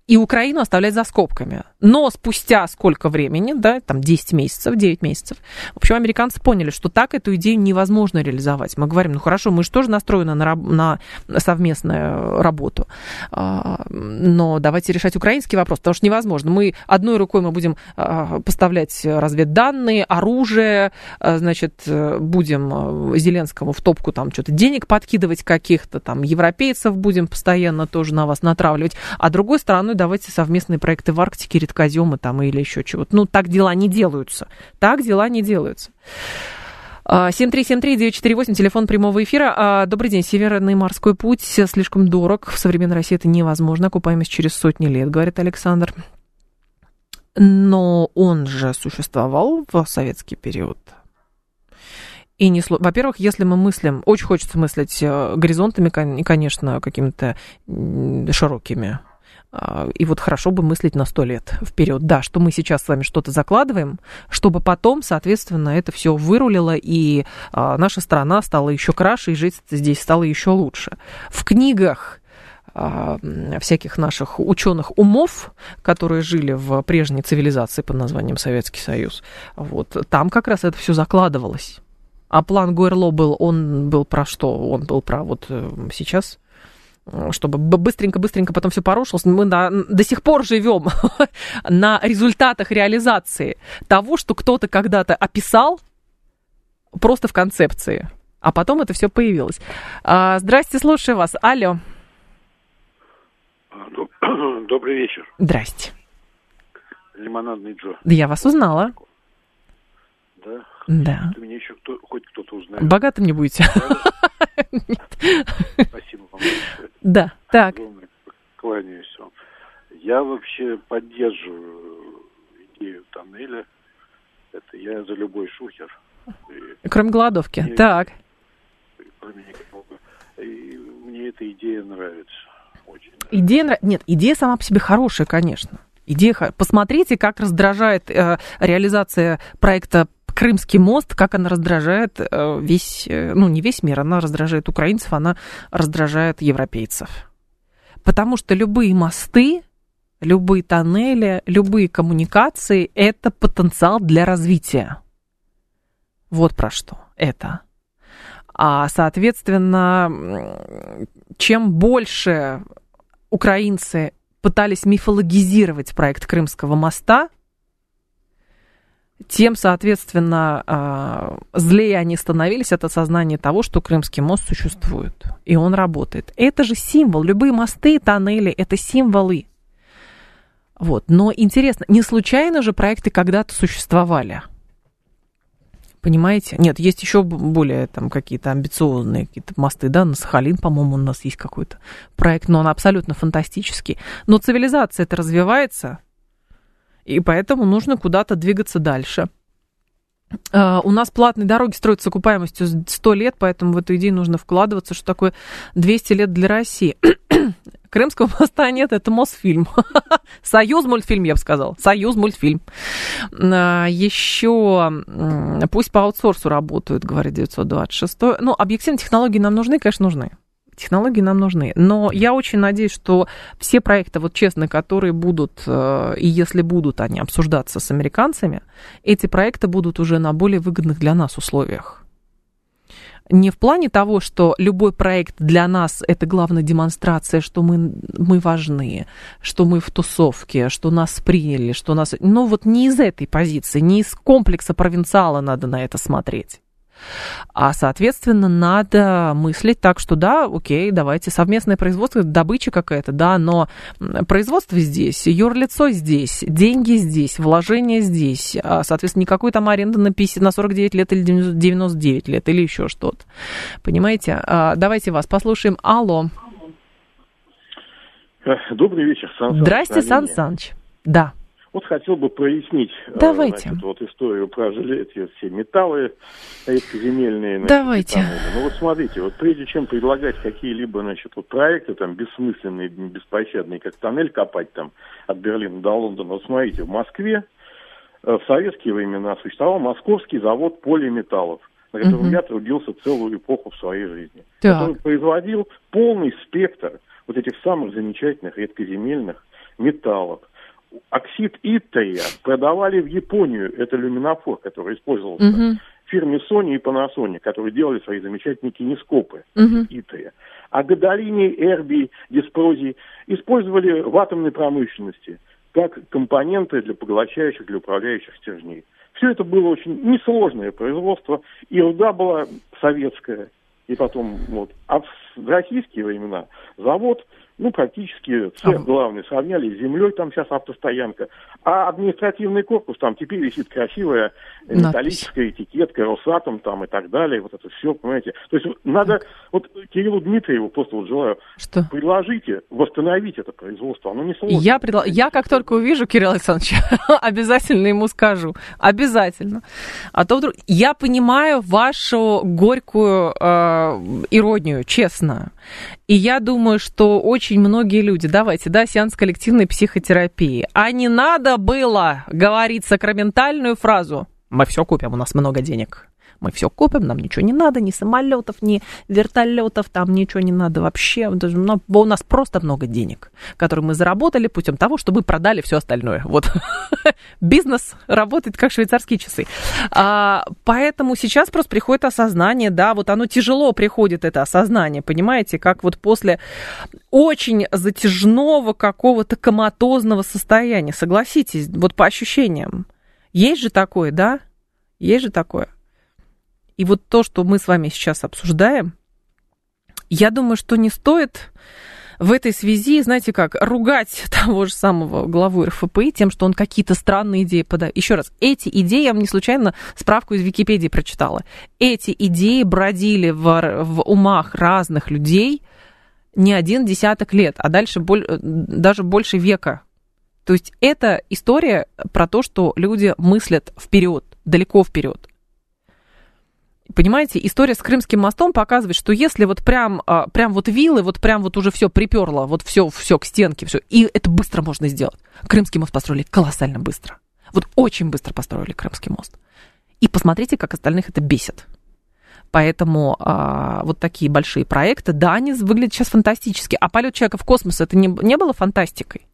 и Украину оставлять за скобками. Но спустя сколько времени, да, там десять месяцев, девять месяцев, в общем, американцы поняли, что так эту идею невозможно реализовать. Мы говорим, ну хорошо, мы же тоже настроены на, на совместную работу, но давайте решать украинский вопрос, потому что невозможно. Мы одной рукой мы будем поставлять разведданные, оружие, значит, будем Зеленскому в топку там что-то денег подкидывать каких-то, там, европейцев будем постоянно тоже на вас натравливать, а другой стороной давайте совместные проекты в Арктике, редкоземы там или еще чего-то. Ну, так дела не делаются. Так дела не делаются. семь три семь три девять четыре восемь, телефон прямого эфира. Добрый день. Северный морской путь слишком дорог. В современной России это невозможно. Окупаемость через сотни лет, говорит Александр. Но он же существовал в советский период. И не сло... Во-первых, если мы мыслим, очень хочется мыслить горизонтами, и, конечно, какими-то широкими. И вот хорошо бы мыслить на сто лет вперед. Да, что мы сейчас с вами что-то закладываем, чтобы потом, соответственно, это все вырулило, и а, наша страна стала еще краше, и жить здесь стало еще лучше. В книгах а, всяких наших ученых умов, которые жили в прежней цивилизации под названием Советский Союз, вот, там как раз это все закладывалось. А план Гуэрло был, он был про что? Он был про вот сейчас... чтобы быстренько-быстренько потом все порушилось. Мы на, до сих пор живем на результатах реализации того, что кто-то когда-то описал просто в концепции, а потом это все появилось. А, здрасте, слушаю вас. Алло.
Добрый вечер.
Здрасте.
Лимонадный Джо.
Да я вас узнала.
Да?
Да.
Ты меня еще кто, хоть кто-то узнает.
Богатым не будете.
Спасибо вам большое.
Да, так.
Кланяюсь вам. Я вообще поддерживаю идею тоннеля. Это я за любой шухер. И
кроме голодовки.
Мне,
так.
Кроме и мне эта идея нравится. Очень.
Идея нрав... Нет, идея сама по себе хорошая, конечно. Идея... Посмотрите, как раздражает э, реализация проекта Крымский мост, как она раздражает весь, ну, не весь мир, она раздражает украинцев, она раздражает европейцев. Потому что любые мосты, любые тоннели, любые коммуникации – это потенциал для развития. Вот про что это. А, соответственно, чем больше украинцы пытались мифологизировать проект Крымского моста, тем, соответственно, злее они становились от осознания того, что Крымский мост существует, и он работает. Это же символ. Любые мосты, тоннели – это символы. Вот. Но интересно, не случайно же проекты когда-то существовали? Понимаете? Нет, есть еще более там какие-то амбициозные какие-то мосты, да, на Сахалин, по-моему, у нас есть какой-то проект, но он абсолютно фантастический. Но цивилизация-то развивается, и поэтому нужно куда-то двигаться дальше. Uh, у нас платные дороги строятся с окупаемостью сто лет, поэтому в эту идею нужно вкладываться, что такое двести лет для России. Крымского моста нет, это Мосфильм. Союз мультфильм, я бы сказала. Союз мультфильм. Uh, еще uh, пусть по аутсорсу работают, говорит девятьсот двадцать шесть. Ну, объективно, технологии нам нужны, конечно, нужны. Технологии нам нужны. Но я очень надеюсь, что все проекты, вот честно, которые будут, и если будут они обсуждаться с американцами, эти проекты будут уже на более выгодных для нас условиях. Не в плане того, что любой проект для нас – это главная демонстрация, что мы, мы важны, что мы в тусовке, что нас приняли, что нас... Ну вот не из этой позиции, не из комплекса провинциала надо на это смотреть. А, соответственно, надо мыслить так, что да, окей, давайте совместное производство, добыча какая-то, да, но производство здесь, юрлицо здесь, деньги здесь, вложения здесь, соответственно, никакой там аренды на, пятьдесят, на сорок девять лет или девяносто девять лет или еще что-то. Понимаете? Давайте вас послушаем. Алло.
Добрый вечер, Сан Саныч.
Здрасте, Сан Саныч. Да.
Вот хотел бы прояснить
Давайте.
Значит, вот историю про эти все металлы редкоземельные. Значит,
Давайте.
Ну вот смотрите, вот прежде чем предлагать какие-либо, значит, вот проекты там бессмысленные, беспощадные, как тоннель копать там от Берлина до Лондона, вот смотрите, в Москве в советские времена существовал Московский завод полиметаллов, на котором угу. я трудился целую эпоху в своей жизни.
Так.
Который производил полный спектр вот этих самых замечательных редкоземельных металлов. Оксид иттрия продавали в Японию, это люминофор, который использовался uh-huh. в фирме Sony и Panasonic, которые делали свои замечательные кинескопы uh-huh. иттрия. А гадолиний, эрбий, диспрозий использовали в атомной промышленности как компоненты для поглощающих, для управляющих стержней. Все это было очень несложное производство, и руда была советская, и потом вот. А в российские времена завод, ну, практически цех главный сравняли с землей, там сейчас автостоянка, а административный корпус, там теперь висит красивая металлическая этикетка, Росатом там и так далее, вот это все, понимаете. То есть надо, вот Кириллу Дмитриеву просто вот желаю, что? Предложите восстановить это производство, оно не сложно.
Я, предла... Я как только увижу Кирилла Александровича, обязательно ему скажу, обязательно. А то вдруг... Я понимаю вашу горькую э, иронию, честно. И я думаю, что очень многие люди, давайте, да, сеанс коллективной психотерапии, а не надо было говорить сакраментальную фразу «мы все купим, у нас много денег». Мы все купим, нам ничего не надо, ни самолетов, ни вертолетов, там ничего не надо вообще. У нас просто много денег, которые мы заработали путем того, что мы продали все остальное. Вот бизнес работает как швейцарские часы. А, поэтому сейчас просто приходит осознание, да, вот оно тяжело приходит, это осознание, понимаете, как вот после очень затяжного какого-то коматозного состояния, согласитесь, вот по ощущениям. Есть же такое, да? Есть же такое. И вот то, что мы с вами сейчас обсуждаем, я думаю, что не стоит в этой связи, знаете как, ругать того же самого главу эр эф пэ и тем, что он какие-то странные идеи подает. Еще раз, эти идеи, я вам не случайно справку из Википедии прочитала, эти идеи бродили в, в умах разных людей не один десяток лет, а дальше даже больше века. То есть это история про то, что люди мыслят вперед, далеко вперед. Понимаете, история с Крымским мостом показывает, что если вот прям, прям вот вилы, вот прям вот уже все приперло, вот все, все к стенке, все, и это быстро можно сделать. Крымский мост построили колоссально быстро. Вот очень быстро построили Крымский мост. И посмотрите, как остальных это бесит. Поэтому а, вот такие большие проекты, да, они выглядят сейчас фантастически. А полет человека в космос, это не, не было фантастикой?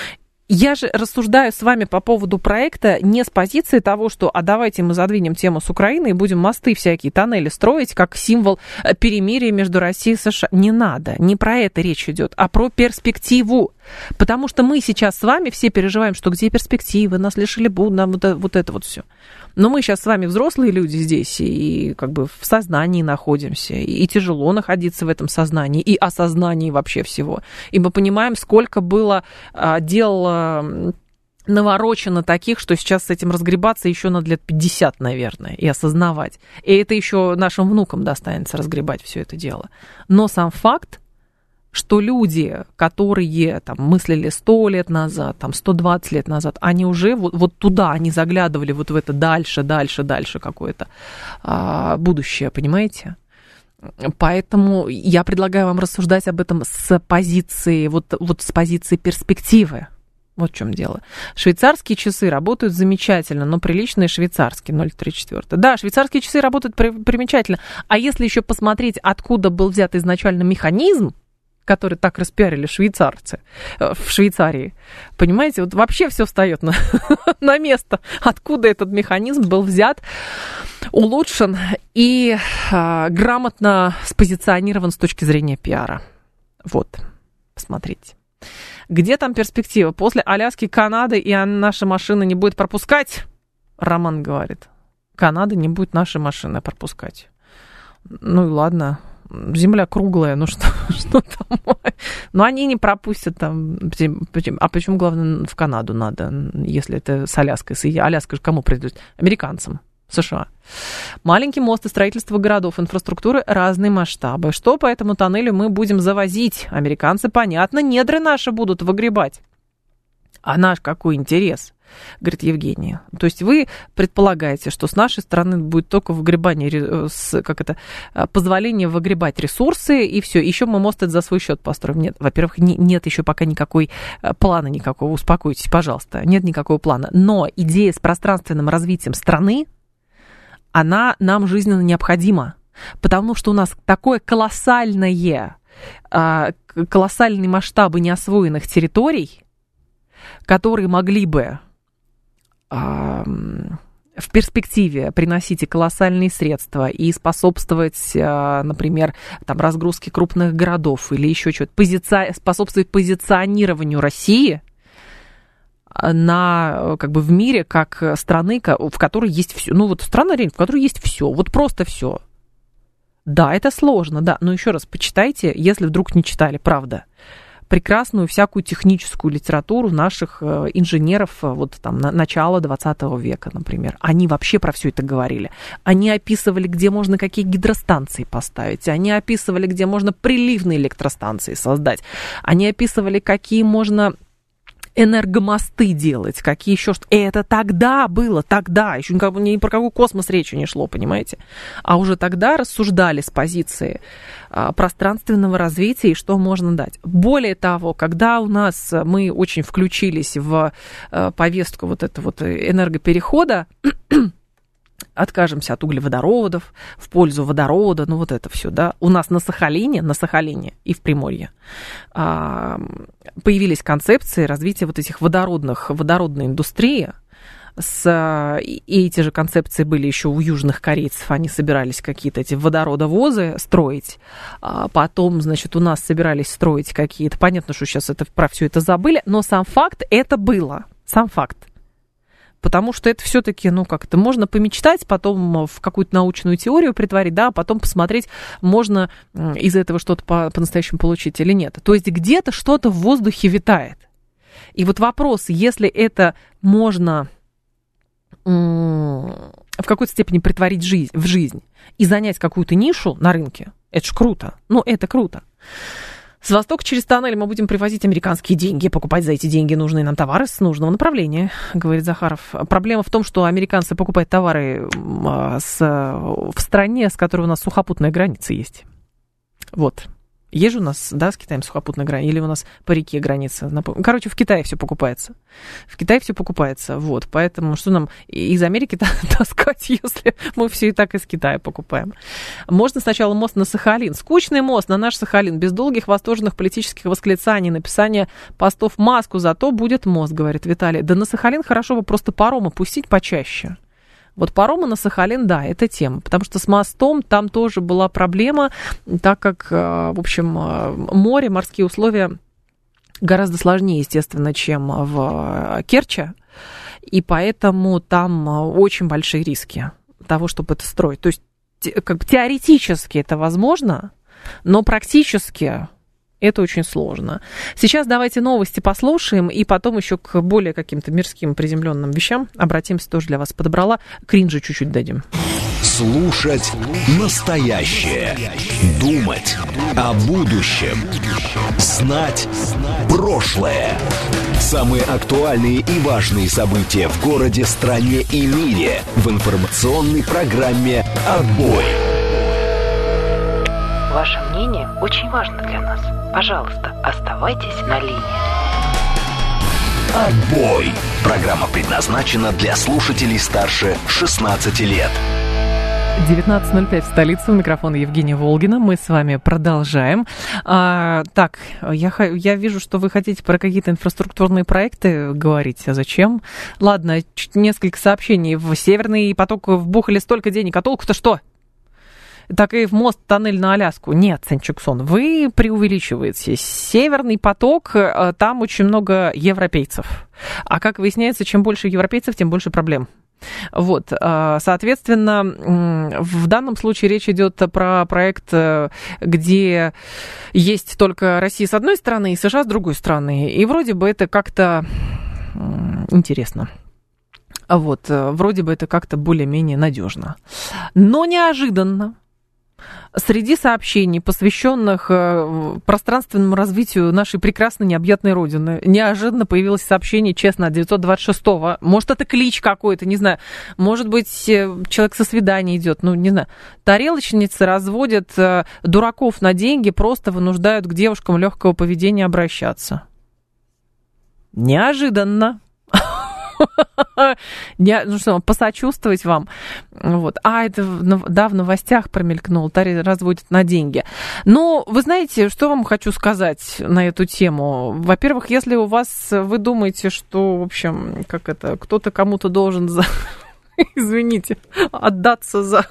Я же рассуждаю с вами по поводу проекта не с позиции того, что а давайте мы задвинем тему с Украиной и будем мосты всякие, тоннели строить как символ перемирия между Россией и США. Не надо, не про это речь идет, а про перспективу. Потому что мы сейчас с вами все переживаем, что где перспективы, нас лишили Будда, вот, вот это вот все. Но мы сейчас с вами взрослые люди здесь и как бы в сознании находимся, и тяжело находиться в этом сознании, и осознании вообще всего. И мы понимаем, сколько было а, дел а, наворочено таких, что сейчас с этим разгребаться еще надо лет пятьдесят, наверное, и осознавать. И это еще нашим внукам достанется разгребать все это дело. Но сам факт, что люди, которые там мыслили сто лет назад, там сто двадцать лет назад, они уже вот, вот туда, они заглядывали вот в это дальше, дальше, дальше какое-то а, будущее, понимаете? Поэтому я предлагаю вам рассуждать об этом с позиции, вот, вот с позиции перспективы. Вот в чем дело. Швейцарские часы работают замечательно, но приличные швейцарские, ноль тридцать четыре. Да, швейцарские часы работают при, примечательно. А если еще посмотреть, откуда был взят изначально механизм, который так распиарили швейцарцы в Швейцарии, понимаете, вот вообще все встает на, на место, откуда этот механизм был взят, улучшен и а, грамотно спозиционирован с точки зрения пиара. Вот, посмотрите. Где там перспектива? После Аляски, Канады, и наши машины не будет пропускать? Роман говорит. Канада не будет наши машины пропускать. Ну и ладно. Земля круглая, ну что, что там? Но они не пропустят там. А почему, главное, в Канаду надо, если это с Аляской? Аляска же кому принадлежит? Американцам, США. Маленький мост и строительство городов, инфраструктуры, разные масштабы. Что по этому тоннелю мы будем завозить? Американцы, понятно, недры наши будут выгребать. А наш какой интерес? Говорит Евгения. То есть вы предполагаете, что с нашей стороны будет только выгребание, как это, позволение выгребать ресурсы, и все. Еще мы мост этот за свой счет построим. Нет, во-первых, не, нет еще пока никакой плана никакого. Успокойтесь, пожалуйста. Нет никакого плана. Но идея с пространственным развитием страны, она нам жизненно необходима. Потому что у нас такое колоссальное, колоссальные масштабы неосвоенных территорий, которые могли бы э, в перспективе приносить и колоссальные средства и способствовать, э, например, там, разгрузке крупных городов или еще что-то, позици... способствовать позиционированию России на, как бы, в мире как страны, в которой есть все. Ну, вот страна, в которой есть все, вот просто все. Да, это сложно, да, но еще раз почитайте, если вдруг не читали, правда, прекрасную всякую техническую литературу наших инженеров вот там на, начала двадцатого века, например. Они вообще про все это говорили. Они описывали, где можно какие гидростанции поставить, они описывали, где можно приливные электростанции создать, они описывали, какие можно энергомосты делать, какие еще что. Это тогда было, тогда. Еще никак, ни про какой космос речи не шло, понимаете? А уже тогда рассуждали с позиции а, пространственного развития и что можно дать. Более того, когда у нас мы очень включились в а, повестку вот этого вот энергоперехода, откажемся от углеводородов в пользу водорода, ну вот это все, да. У нас на Сахалине, на Сахалине и в Приморье а, появились концепции развития вот этих водородных, водородной индустрии. С, и эти же концепции были еще у южных корейцев, они собирались какие-то эти водородовозы строить, а потом, значит, у нас собирались строить какие-то, понятно, что сейчас это, про все это забыли, но сам факт это было, сам факт. Потому что это все-таки, ну, как-то можно помечтать, потом в какую-то научную теорию притворить, да, а потом посмотреть, можно из этого что-то по- по-настоящему получить или нет. То есть где-то что-то в воздухе витает. И вот вопрос, если это можно м- в какой-то степени притворить жизнь, в жизнь и занять какую-то нишу на рынке, это ж круто. Ну, это круто. С востока через тоннель мы будем привозить американские деньги, покупать за эти деньги нужные нам товары с нужного направления, говорит Захаров. Проблема в том, что американцы покупают товары с, в стране, с которой у нас сухопутная граница есть. Вот. Есть же у нас, да, с Китаем сухопутная граница, или у нас по реке граница. Короче, в Китае все покупается. В Китае все покупается, вот. Поэтому что нам из Америки таскать, если мы все и так из Китая покупаем? Можно сначала мост на Сахалин. Скучный мост на наш Сахалин, без долгих восторженных политических восклицаний, написания постов маску, зато будет мост, говорит Виталий. Да на Сахалин хорошо бы просто паромы пустить почаще. Вот паромы на Сахалин, да, это тема, потому что с мостом там тоже была проблема, так как, в общем, море, морские условия гораздо сложнее, естественно, чем в Керчи, и поэтому там очень большие риски того, чтобы это строить. То есть, как бы теоретически это возможно, но практически это очень сложно. Сейчас давайте новости послушаем, и потом еще к более каким-то мирским приземленным вещам обратимся, тоже для вас подобрала. Кринжи чуть-чуть дадим.
Слушать настоящее. Думать о будущем. Знать прошлое. Самые актуальные и важные события в городе, стране и мире в информационной программе «Отбой».
Ваше мнение очень важно для нас. Пожалуйста, оставайтесь на линии.
Отбой. Программа предназначена для слушателей старше шестнадцати лет.
девятнадцать ноль пять в столице. У микрофона Евгения Волгина. Мы с вами продолжаем. А, так, я, я вижу, что вы хотите про какие-то инфраструктурные проекты говорить. А зачем? Ладно, несколько сообщений. В Северный поток вбухали столько денег, а толку-то что? Так и в мост, тоннель на Аляску. Нет, Сенчуксон, вы преувеличиваете. Северный поток, там очень много европейцев. А как выясняется, чем больше европейцев, тем больше проблем. Вот, соответственно, в данном случае речь идет про проект, где есть только Россия с одной стороны и США с другой стороны. И вроде бы это как-то интересно. Вот, вроде бы это как-то более-менее надежно. Но неожиданно среди сообщений, посвященных пространственному развитию нашей прекрасной необъятной Родины, неожиданно появилось сообщение, честно, от девятьсот двадцать шестого. Может, это клич какой-то, не знаю. Может быть, человек со свидания идет, ну, не знаю. Тарелочницы разводят дураков на деньги, просто вынуждают к девушкам легкого поведения обращаться. Неожиданно. Не, ну что, посочувствовать вам. Вот. А, это, да, в новостях промелькнул, Тари разводит на деньги. Ну, вы знаете, что вам хочу сказать на эту тему? Во-первых, если у вас, вы думаете, что, в общем, как это, кто-то кому-то должен за... извините, отдаться за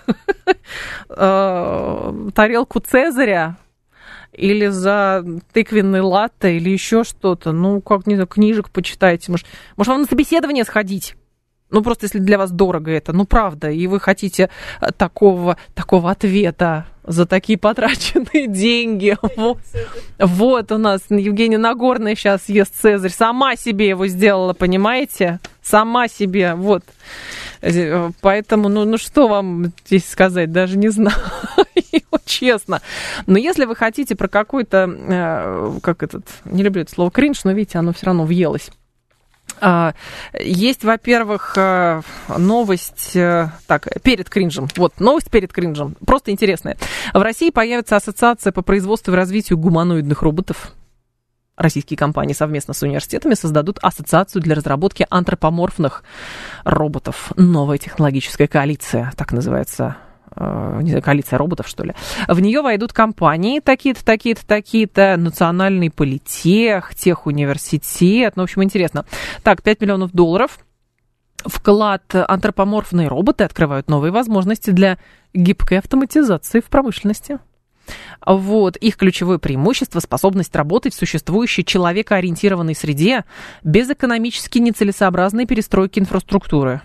тарелку Цезаря, или за тыквенный латте, или еще что-то. Ну, как, не знаю, книжек почитайте. Может, может, вам на собеседование сходить? Ну, просто если для вас дорого это. Ну, правда. И вы хотите такого, такого ответа за такие потраченные деньги. Вот, вот у нас Евгения Нагорная сейчас ест Цезарь. Сама себе его сделала, понимаете? Сама себе, вот. Поэтому, ну, ну что вам здесь сказать, даже не знаю, честно. Но если вы хотите про какой-то, э, как этот, не люблю это слово кринж, но видите, оно все равно въелось. Э, есть, во-первых, э, новость, э, так, перед кринжем, вот, новость перед кринжем, просто интересная. В России появится ассоциация по производству и развитию гуманоидных роботов. Российские компании совместно с университетами создадут ассоциацию для разработки антропоморфных роботов. Новая технологическая коалиция, так называется, э, не знаю, коалиция роботов, что ли. В нее войдут компании такие-то, такие-то, такие-то, национальный политех, техуниверситет. Ну, в общем, интересно. Так, пять миллионов долларов. Вклад антропоморфные роботы открывают новые возможности для гибкой автоматизации в промышленности. Вот. Их ключевое преимущество – способность работать в существующей человекоориентированной среде без экономически нецелесообразной перестройки инфраструктуры.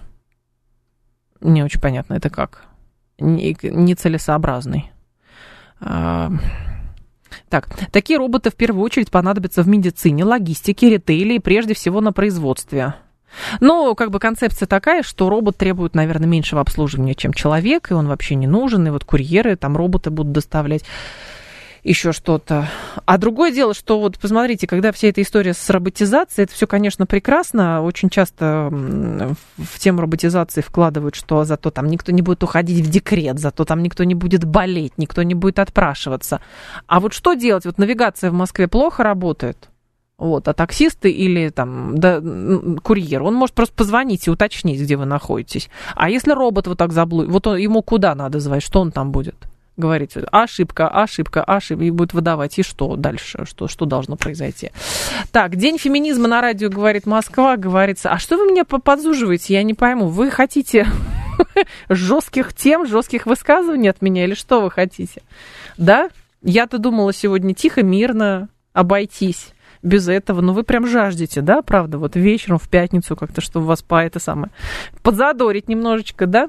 Не очень понятно, это как? Нецелесообразный. А... Так, такие роботы в первую очередь понадобятся в медицине, логистике, ритейле и прежде всего на производстве. Но как бы концепция такая, что робот требует, наверное, меньшего обслуживания, чем человек, и он вообще не нужен, и вот курьеры, там роботы будут доставлять еще что-то. А другое дело, что вот посмотрите, когда вся эта история с роботизацией, это все, конечно, прекрасно, очень часто в тему роботизации вкладывают, что зато там никто не будет уходить в декрет, зато там никто не будет болеть, никто не будет отпрашиваться. А вот что делать? Вот навигация в Москве плохо работает. Вот, а таксисты или там да, курьер, он может просто позвонить и уточнить, где вы находитесь. А если робот вот так заблудит, вот он, ему куда надо звать, что он там будет говорить? Ошибка, ошибка, ошибка, и будет выдавать. И что дальше? Что, что должно произойти? Так, День феминизма на радио «Говорит Москва», говорится. А что вы меня подзуживаете? Я не пойму. Вы хотите жестких тем, жестких высказываний от меня или что вы хотите? Да? Я-то думала сегодня тихо, мирно обойтись без этого, но вы прям жаждете, да, правда, вот вечером в пятницу как-то, чтобы вас по это самое подзадорить немножечко, да?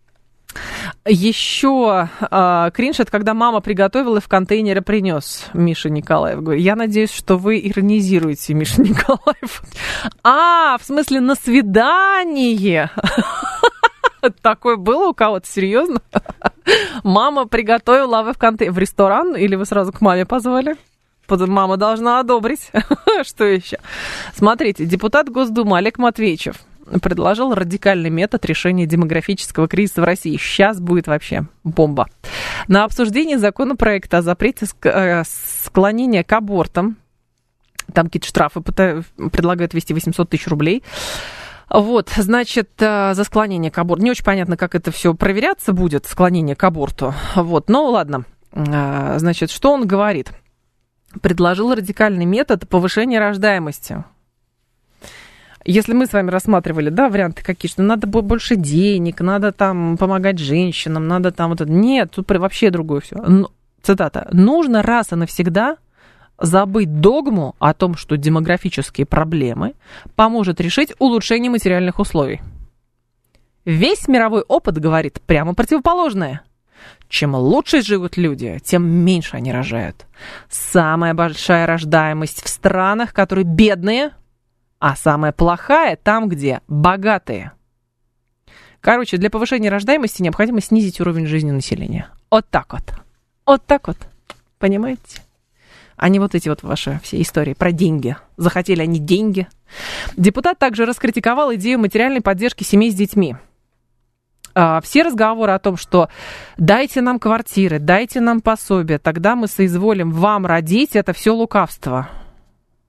Еще э, кринж, это когда мама приготовила и в контейнере принес, Миша Николаев говорит. Я надеюсь, что вы иронизируете, Миша Николаев. А, в смысле, на свидание? Такое было у кого-то, серьезно? Мама приготовила, а вы в контейнере в ресторан или вы сразу к маме позвали? Мама должна одобрить. Что еще? Смотрите, депутат Госдумы Олег Матвейчев предложил радикальный метод решения демографического кризиса в России. Сейчас будет вообще бомба. На обсуждении законопроекта о запрете склонения к абортам, там какие-то штрафы предлагают ввести восемьсот тысяч рублей. Вот, значит, за склонение к аборту. Не очень понятно, как это все проверяться будет, склонение к аборту. Вот, ну ладно. Значит, что он говорит? Предложил радикальный метод повышения рождаемости. Если мы с вами рассматривали, да, варианты какие, что надо больше денег, надо там помогать женщинам, надо там вот это. Нет, тут вообще другое все. Цитата. Нужно раз и навсегда забыть догму о том, что демографические проблемы поможет решить улучшение материальных условий. Весь мировой опыт говорит прямо противоположное. Чем лучше живут люди, тем меньше они рожают. Самая большая рождаемость в странах, которые бедные, а самая плохая там, где богатые. Короче, для повышения рождаемости необходимо снизить уровень жизни населения. Вот так вот. Вот так вот. Понимаете? А не вот эти вот ваши все истории про деньги. Захотели они деньги. Депутат также раскритиковал идею материальной поддержки семей с детьми. Все разговоры о том, что дайте нам квартиры, дайте нам пособие, тогда мы соизволим вам родить, это все лукавство.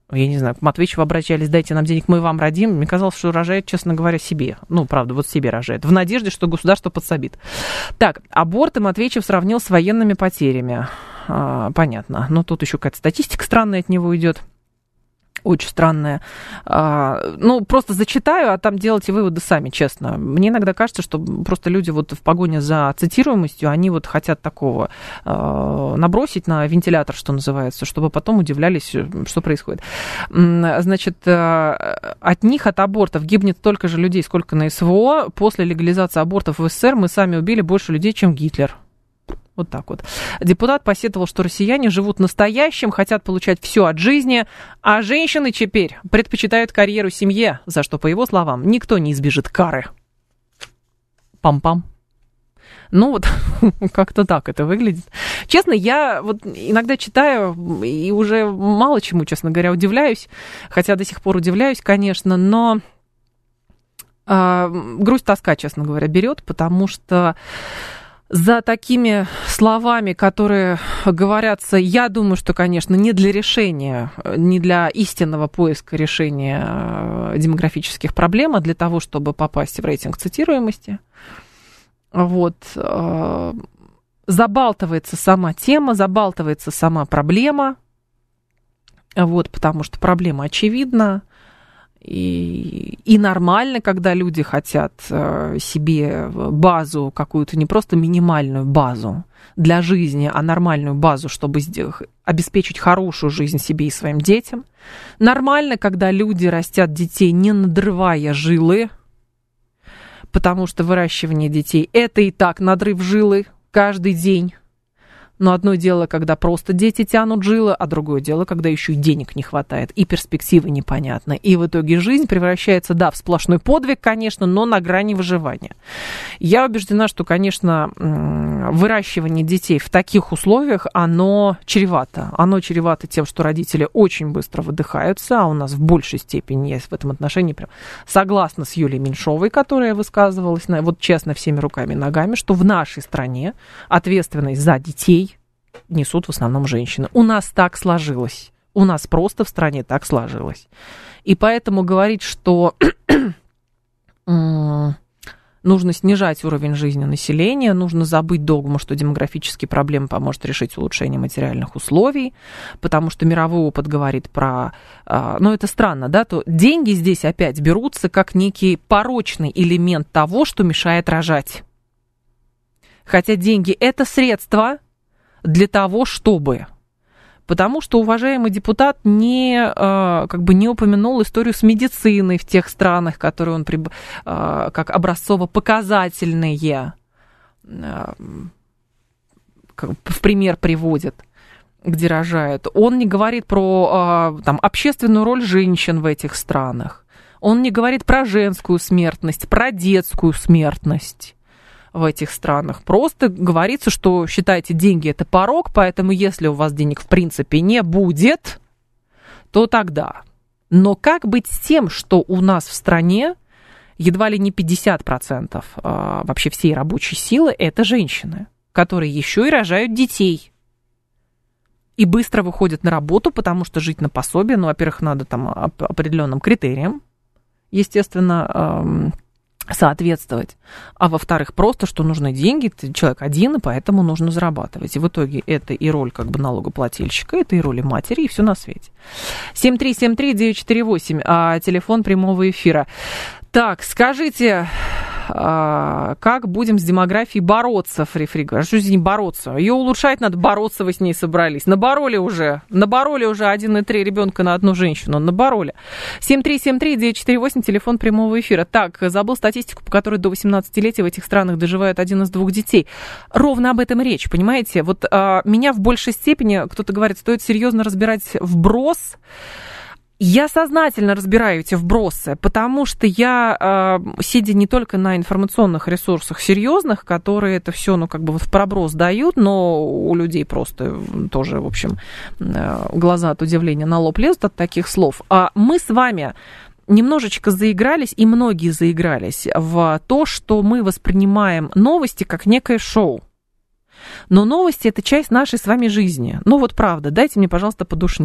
Я не знаю, к Матвеичеву обращались, дайте нам денег, мы вам родим. Мне казалось, что рожает, честно говоря, себе. Ну, правда, вот себе рожает. В надежде, что государство подсобит. Так, аборты Матвеичев сравнил с военными потерями. А, понятно. Но тут еще какая-то статистика странная от него идет. Очень странная. А, ну, просто зачитаю, а там делайте выводы сами, честно. Мне иногда кажется, что просто люди вот в погоне за цитируемостью, они вот хотят такого а, набросить на вентилятор, что называется, чтобы потом удивлялись, что происходит. Значит, от них, от абортов, гибнет столько же людей, сколько на СВО. После легализации абортов в СССР мы сами убили больше людей, чем Гитлер. Вот так вот. Депутат посетовал, что россияне живут настоящим, хотят получать все от жизни, а женщины теперь предпочитают карьеру семье, за что, по его словам, никто не избежит кары. Пам-пам. Ну вот, как-то так это выглядит. Честно, я вот иногда читаю и уже мало чему, честно говоря, удивляюсь, хотя до сих пор удивляюсь, конечно, но э, грусть, тоска, честно говоря, берет, потому что за такими словами, которые говорятся, я думаю, что, конечно, не для решения, не для истинного поиска решения демографических проблем, а для того, чтобы попасть в рейтинг цитируемости. Вот. Забалтывается сама тема, забалтывается сама проблема, вот, потому что проблема очевидна. И, и нормально, когда люди хотят себе базу, какую-то не просто минимальную базу для жизни, а нормальную базу, чтобы обеспечить хорошую жизнь себе и своим детям. Нормально, когда люди растят детей, не надрывая жилы, потому что выращивание детей – это и так надрыв жилы каждый день. Но одно дело, когда просто дети тянут жилы, а другое дело, когда еще и денег не хватает, и перспективы непонятны. И в итоге жизнь превращается, да, в сплошной подвиг, конечно, но на грани выживания. Я убеждена, что, конечно, выращивание детей в таких условиях, оно чревато. Оно чревато тем, что родители очень быстро выдыхаются, а у нас в большей степени есть в этом отношении прям согласна с Юлией Меньшовой, которая высказывалась, вот честно, всеми руками и ногами, что в нашей стране ответственность за детей несут в основном женщины. У нас так сложилось. У нас просто в стране так сложилось. И поэтому говорить, что нужно снижать уровень жизни населения, нужно забыть догму, что демографические проблемы поможет решить улучшение материальных условий, потому что мировой опыт говорит про... Ну, это странно, да? То деньги здесь опять берутся как некий порочный элемент того, что мешает рожать. Хотя деньги – это средство для того, чтобы... Потому что уважаемый депутат не, как бы не упомянул историю с медициной в тех странах, которые он как образцово-показательные в пример приводит, где рожают. Он не говорит про там, общественную роль женщин в этих странах. Он не говорит про женскую смертность, про детскую смертность в этих странах. Просто говорится, что считайте, деньги – это порок, поэтому если у вас денег в принципе не будет, то тогда. Но как быть с тем, что у нас в стране едва ли не пятьдесят процентов а, вообще всей рабочей силы – это женщины, которые еще и рожают детей. И быстро выходят на работу, потому что жить на пособие, ну, во-первых, надо там определенным критериям, естественно, соответствовать. А во-вторых, просто, что нужны деньги, ты человек один, и поэтому нужно зарабатывать. И в итоге это и роль как бы налогоплательщика, это и роль и матери, и все на свете. семь три семь три девять четыре восемь, а телефон прямого эфира. Так, скажите, а, как будем с демографией бороться, Фри-Фри? А что с ней бороться? Ее улучшать надо, бороться вы с ней собрались. Набороли уже, набороли уже один и три ребенка на одну женщину, набороли. семь три семь три девять четыре восемь, телефон прямого эфира. Так, забыл статистику, по которой до восемнадцатилетия в этих странах доживает один из двух детей. Ровно об этом речь, понимаете? Вот а, меня в большей степени, кто-то говорит, стоит серьезно разбирать вброс. Я сознательно разбираю эти вбросы, потому что я, э, сидя не только на информационных ресурсах серьезных, которые это все, ну, как бы вот в проброс дают, но у людей просто тоже, в общем, э, глаза от удивления на лоб лезут от таких слов. А мы с вами немножечко заигрались, и многие заигрались в то, что мы воспринимаем новости как некое шоу. Но новости – это часть нашей с вами жизни. Ну вот правда, дайте мне, пожалуйста, подушнить.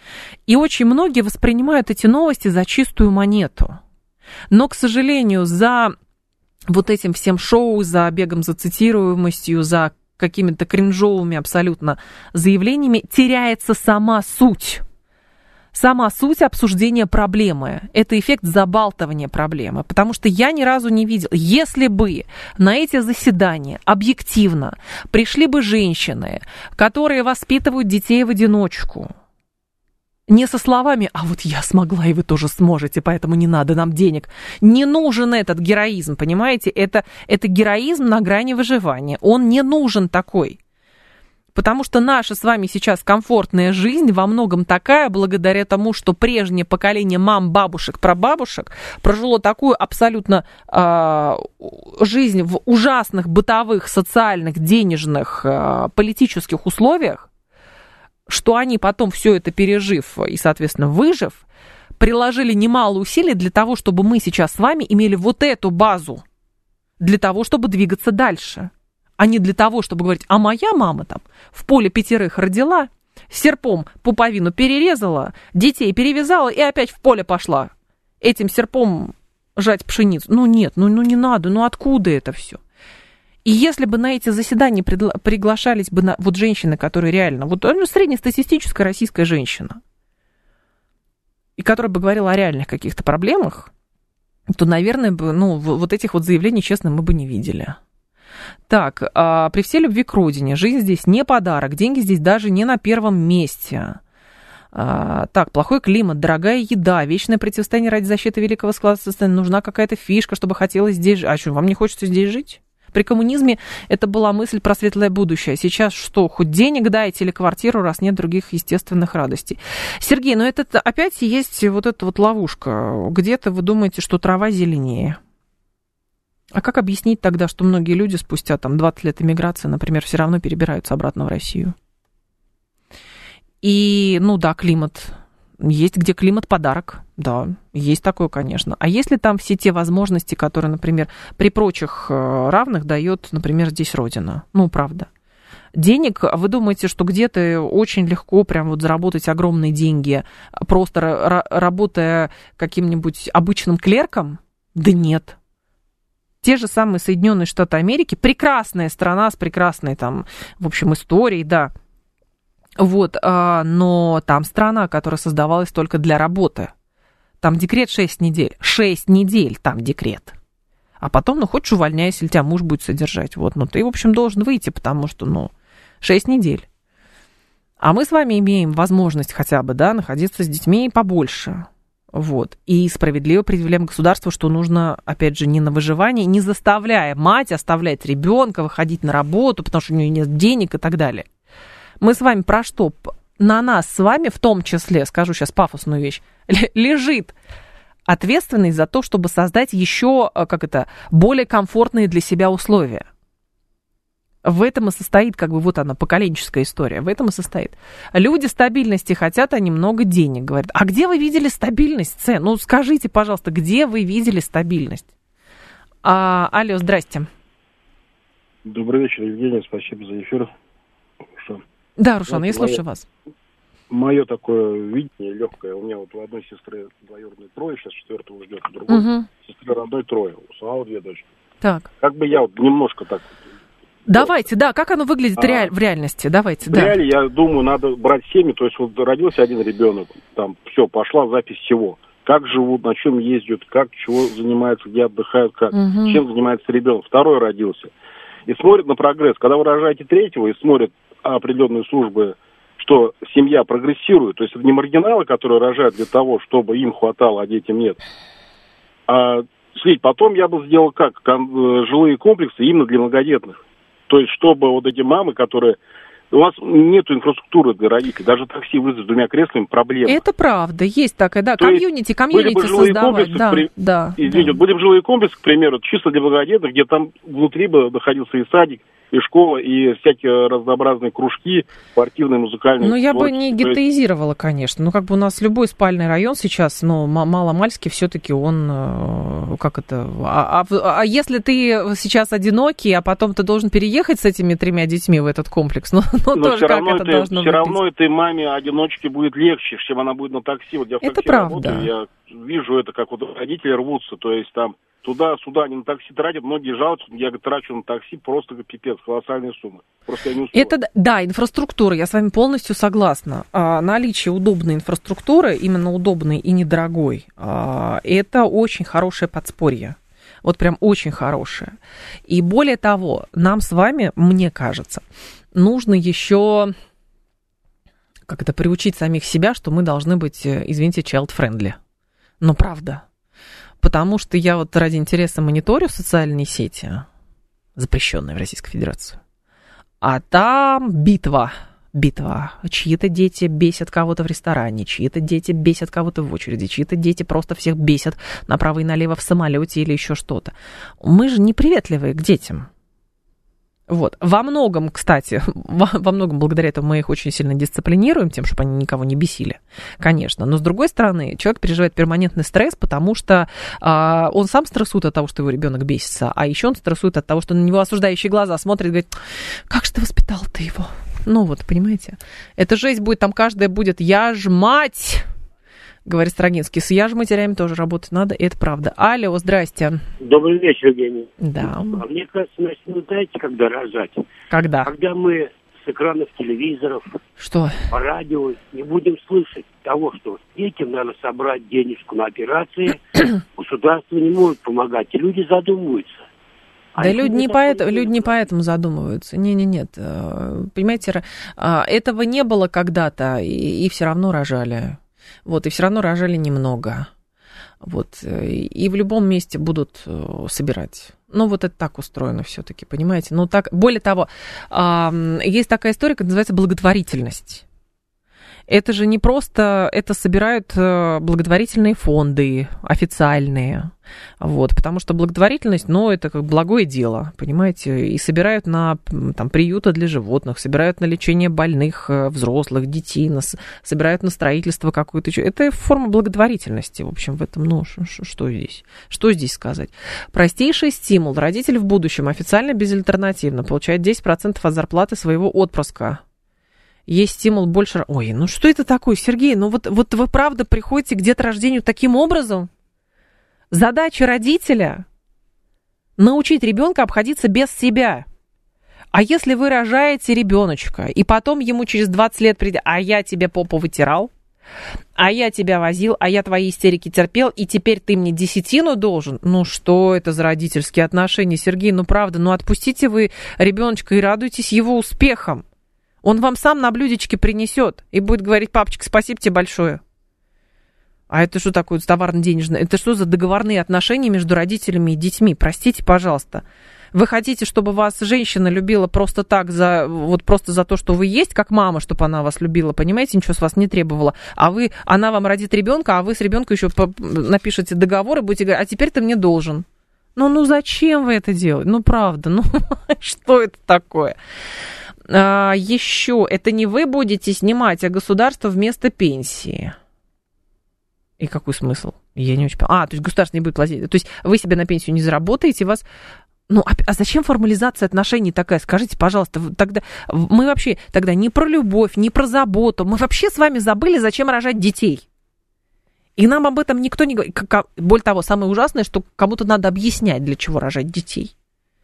И очень многие воспринимают эти новости за чистую монету. Но, к сожалению, за вот этим всем шоу, за бегом за цитируемостью, за какими-то кринжовыми абсолютно заявлениями теряется сама суть. Сама суть обсуждения проблемы. Это эффект забалтывания проблемы. Потому что я ни разу не видела. Если бы на эти заседания объективно пришли бы женщины, которые воспитывают детей в одиночку, не со словами «а вот я смогла, и вы тоже сможете, поэтому не надо нам денег». Не нужен этот героизм, понимаете? Это, это героизм на грани выживания. Он не нужен такой. Потому что наша с вами сейчас комфортная жизнь во многом такая, благодаря тому, что прежнее поколение мам, бабушек, прабабушек прожило такую абсолютно э, жизнь в ужасных бытовых, социальных, денежных, э, политических условиях, что они потом все это пережив и, соответственно, выжив, приложили немало усилий для того, чтобы мы сейчас с вами имели вот эту базу, для того, чтобы двигаться дальше. А не для того, чтобы говорить, а моя мама там в поле пятерых родила, серпом пуповину перерезала, детей перевязала и опять в поле пошла этим серпом жать пшеницу. Ну нет, ну, ну не надо, ну откуда это все? И если бы на эти заседания пригла- приглашались бы на, вот женщины, которые реально, вот ну, среднестатистическая российская женщина, и которая бы говорила о реальных каких-то проблемах, то, наверное, бы, ну, вот этих вот заявлений, честно, мы бы не видели. Так, а, при всей любви к родине, жизнь здесь не подарок, деньги здесь даже не на первом месте. А, так, плохой климат, дорогая еда, вечное противостояние ради защиты великого склада состояния, нужна какая-то фишка, чтобы хотелось здесь жить. А что, вам не хочется здесь жить? При коммунизме это была мысль про светлое будущее. Сейчас что, хоть денег дайте или квартиру, раз нет других естественных радостей. Сергей, ну это опять есть вот эта вот ловушка. Где-то вы думаете, что трава зеленее. А как объяснить тогда, что многие люди спустя там, двадцать лет эмиграции, например, все равно перебираются обратно в Россию? И, ну да, климат. Есть где климат подарок. Да, есть такое, конечно. А есть ли там все те возможности, которые, например, при прочих равных дает, например, здесь Родина? Ну, правда. Денег, вы думаете, что где-то очень легко прям вот заработать огромные деньги, просто р- работая каким-нибудь обычным клерком? Да нет. Те же самые Соединенные Штаты Америки, прекрасная страна с прекрасной там, в общем, историей, да. Вот, но там страна, которая создавалась только для работы. Там декрет шесть недель. шесть недель там декрет. А потом, ну, хочешь увольняйся, или тебя муж будет содержать. Вот, ну, ты, в общем, должен выйти, потому что, ну, шесть недель. А мы с вами имеем возможность хотя бы, да, находиться с детьми побольше. Вот. И справедливо предъявляем государству, что нужно, опять же, не на выживание, не заставляя мать оставлять ребенка, выходить на работу, потому что у нее нет денег и так далее. Мы с вами про что? На нас с вами, в том числе, скажу сейчас пафосную вещь, лежит ответственность за то, чтобы создать еще, как это, более комфортные для себя условия. В этом и состоит, как бы, вот она, поколенческая история. В этом и состоит. Люди стабильности хотят, они много денег, говорят. А где вы видели стабильность цен? Ну, скажите, пожалуйста, где вы видели стабильность? А, алло, здрасте.
Добрый вечер, Евгений, спасибо за эфир. Рушан.
Да, Рушан, вот я
мое,
слушаю вас.
Мое такое видение легкое. У меня вот у одной сестры двоюродной трое, сейчас четвертого ждет, у другой угу. сестры родной трое, у самого две дочки.
Так.
Как бы я вот немножко так...
Давайте, да, как оно выглядит а, реаль, в реальности, давайте,
в
да.
В реале, я думаю, надо брать семьи, то есть вот родился один ребенок, там, все, пошла запись всего. Как живут, на чем ездят, как, чего занимаются, где отдыхают, как, угу. чем занимается ребенок. Второй родился. И смотрят на прогресс. Когда вы рожаете третьего и смотрят определенные службы, что семья прогрессирует, то есть это не маргиналы, которые рожают для того, чтобы им хватало, а детям нет. А потом я бы сделал как? Жилые комплексы именно для многодетных. То есть, чтобы вот эти мамы, которые... У вас нет инфраструктуры для родителей, даже такси вызвать с двумя креслами проблема.
Это правда, есть такая, да, комьюнити, комьюнити создавать, да, да.
Извините, да. Были бы жилые комплексы, к примеру, чисто для многодетных, где там внутри бы находился и садик, и школа, и всякие разнообразные кружки, спортивные, музыкальные.
Ну, я бы не гетеизировала, конечно. Ну, как бы у нас любой спальный район сейчас, ну, маломальски все-таки он, как это... А, а, а если ты сейчас одинокий, а потом ты должен переехать с этими тремя детьми в этот комплекс, ну, ну
Но
тоже как это
ты,
должно
все
быть?
равно этой маме-одиночке будет легче, чем она будет на такси. Вот я в
это
такси
правда.
работаю, я вижу это, как вот родители рвутся, то есть там туда-сюда они на такси тратят, многие жалуются, я говорю, трачу на такси просто как пипец, колоссальные суммы. Просто я не успеваю.
Это, да, инфраструктура, я с вами полностью согласна. А, наличие удобной инфраструктуры, именно удобной и недорогой, а, это очень хорошее подспорье. Вот прям очень хорошее. И более того, нам с вами, мне кажется, нужно еще как это приучить самих себя, что мы должны быть, извините, child-friendly. Но правда. Потому что я вот ради интереса мониторю социальные сети, запрещенные в Российской Федерации. А там битва. Битва. Чьи-то дети бесят кого-то в ресторане, чьи-то дети бесят кого-то в очереди, чьи-то дети просто всех бесят направо и налево в самолете или еще что-то. Мы же неприветливые к детям. Вот. Во многом, кстати, во, во многом благодаря этому мы их очень сильно дисциплинируем, тем, чтобы они никого не бесили, конечно. Но, с другой стороны, человек переживает перманентный стресс, потому что а, он сам стрессует от того, что его ребенок бесится, а еще он стрессует от того, что на него осуждающие глаза смотрят и говорят, как же ты воспитал ты его? Ну вот, понимаете, эта жесть будет, там каждая будет, я ж мать, говорит Строгинский, с я ж матерями тоже работать надо, и это правда. Алло, здрасте.
Добрый вечер, Евгений.
Да.
А мне кажется, начнут, знаете, когда рожать?
Когда?
Когда мы с экранов телевизоров,
что?
По радио не будем слышать того, что детям надо собрать денежку на операции, государство не может помогать, и люди задумываются.
Да, а люди, не поэтому, люди не поэтому задумываются. Не-не-нет. Понимаете, этого не было когда-то, и, и все равно рожали. Вот, и все равно рожали немного. Вот, и в любом месте будут собирать. Ну, вот это так устроено все-таки, понимаете? Ну, так, более того, есть такая история, которая называется благотворительность. Это же не просто, это собирают благотворительные фонды официальные, вот, потому что благотворительность, ну, это как благое дело, понимаете, и собирают на там, приюты для животных, собирают на лечение больных, взрослых, детей, на, собирают на строительство какое-то, это форма благотворительности, в общем, в этом, ну, что здесь, что здесь сказать? Простейший стимул, родитель в будущем официально безальтернативно получает десять процентов от зарплаты своего отпрыска. Есть стимул больше... Ой, ну что это такое, Сергей? Ну вот, вот вы правда приходите к деторождению таким образом? Задача родителя – научить ребенка обходиться без себя. А если вы рожаете ребеночка, и потом ему через двадцать лет придет, а я тебе попу вытирал, а я тебя возил, а я твои истерики терпел, и теперь ты мне десятину должен? Ну что это за родительские отношения, Сергей? Ну правда, ну отпустите вы ребеночка и радуйтесь его успехам. Он вам сам на блюдечке принесет и будет говорить, папочка, спасибо тебе большое. А это что такое товарно-денежное? Это что за договорные отношения между родителями и детьми? Простите, пожалуйста. Вы хотите, чтобы вас женщина любила просто так, за, вот просто за то, что вы есть, как мама, чтобы она вас любила, понимаете, ничего с вас не требовала. А вы, она вам родит ребенка, а вы с ребенком еще напишите договор и будете говорить, а теперь ты мне должен. Ну, ну зачем вы это делаете? Ну, правда, ну что это такое? А, еще, это не вы будете снимать, а государство вместо пенсии. И какой смысл? Я не очень понимаю. А, то есть государство не будет платить. То есть вы себе на пенсию не заработаете, вас... Ну, а, а зачем формализация отношений такая? Скажите, пожалуйста, тогда мы вообще тогда не про любовь, не про заботу. Мы вообще с вами забыли, зачем рожать детей. И нам об этом никто не говорит. Более того, самое ужасное, что кому-то надо объяснять, для чего рожать детей.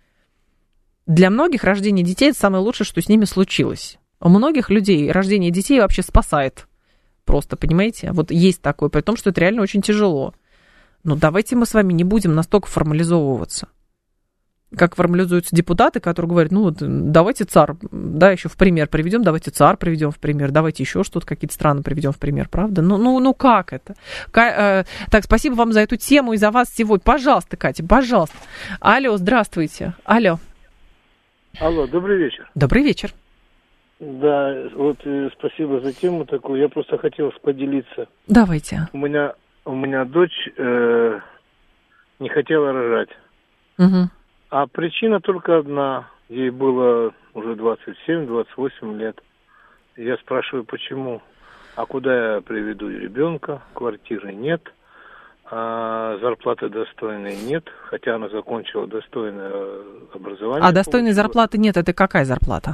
Для многих рождение детей – это самое лучшее, что с ними случилось. У многих людей рождение детей вообще спасает. Просто, понимаете? Вот есть такое, при том, что это реально очень тяжело. Но давайте мы с вами не будем настолько формализовываться. Как формализуются депутаты, которые говорят, ну вот давайте ЦАР, да, еще в пример приведем, давайте ЦАР приведем в пример, давайте еще что-то, какие-то страны приведем в пример, правда? Ну, ну, ну как это? К- э, так, спасибо вам за эту тему и за вас сегодня. Пожалуйста, Катя, пожалуйста. Алло, здравствуйте. Алло.
Алло, добрый вечер.
Добрый вечер.
Да, вот э, спасибо за тему такую. Я просто хотел поделиться.
Давайте.
У меня, у меня дочь э, не хотела рожать.
Угу.
А причина только одна. ей было уже двадцать семь - двадцать восемь лет. Я спрашиваю, почему? А куда я приведу ребенка? Квартиры нет, а зарплаты достойной нет, хотя она закончила достойное образование.
А достойной получила. Зарплаты нет, это какая зарплата?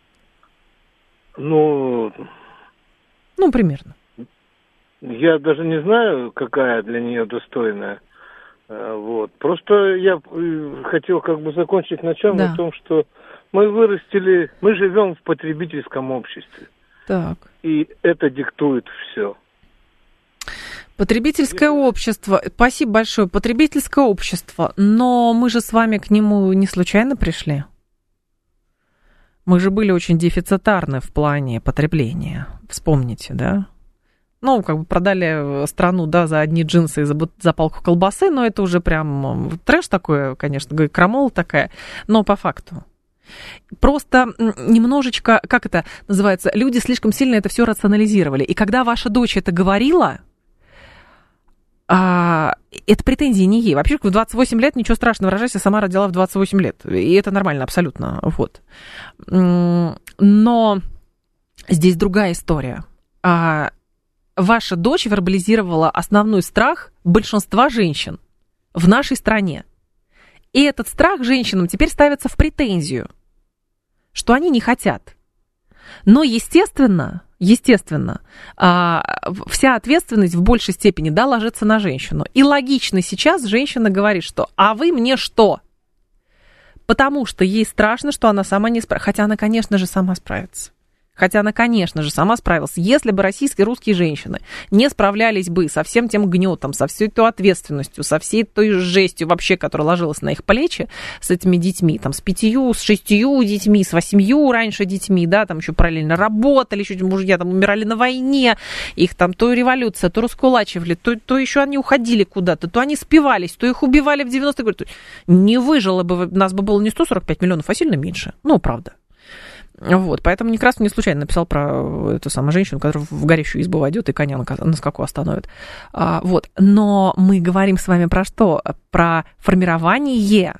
Ну...
Ну, примерно.
Я даже не знаю, какая для нее достойная. Вот. Просто я хотел как бы закончить на чем? Да. На том, что мы вырастили, мы живем в потребительском обществе.
Так.
И это диктует все.
Потребительское общество, спасибо большое, потребительское общество, но мы же с вами к нему не случайно пришли. Мы же были очень дефицитарны в плане потребления, вспомните, да? Ну, как бы продали страну, да, за одни джинсы и за, за палку колбасы, но это уже прям трэш такой, конечно, крамола такая, но по факту. Просто немножечко, как это называется, люди слишком сильно это все рационализировали. И когда ваша дочь это говорила, а, это претензии не ей. Вообще, в двадцать восемь лет ничего страшного, рожать, я сама родила в двадцать восемь лет. И это нормально абсолютно. Вот. Но здесь другая история. А, ваша дочь вербализировала основной страх большинства женщин в нашей стране. И этот страх женщинам теперь ставится в претензию, что они не хотят. Но, естественно, естественно, вся ответственность в большей степени, да, ложится на женщину. И логично сейчас женщина говорит, что «а вы мне что?» Потому что ей страшно, что она сама не справится. Хотя она, конечно же, сама справится. Хотя она, конечно же, сама справилась. Если бы российские русские женщины не справлялись бы со всем тем гнетом, со всей той ответственностью, со всей той жестью вообще, которая ложилась на их плечи, с этими детьми, там, с пятью, с шестью детьми, с восьмью раньше детьми, да, там еще параллельно работали, еще мужья там умирали на войне, их там то революция, то раскулачивали, то, то еще они уходили куда-то, то они спивались, то их убивали в девяностые годы. Не выжило бы, нас бы было не сто сорок пять миллионов, а сильно меньше. Ну, правда. Вот, поэтому Некрасов не случайно написал про эту самую женщину, которая в горящую избу войдет и коня на скаку остановит. А, вот, но мы говорим с вами про что? Про формирование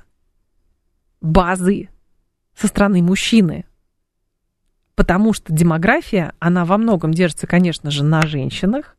базы со стороны мужчины. Потому что демография, она во многом держится, конечно же, на женщинах.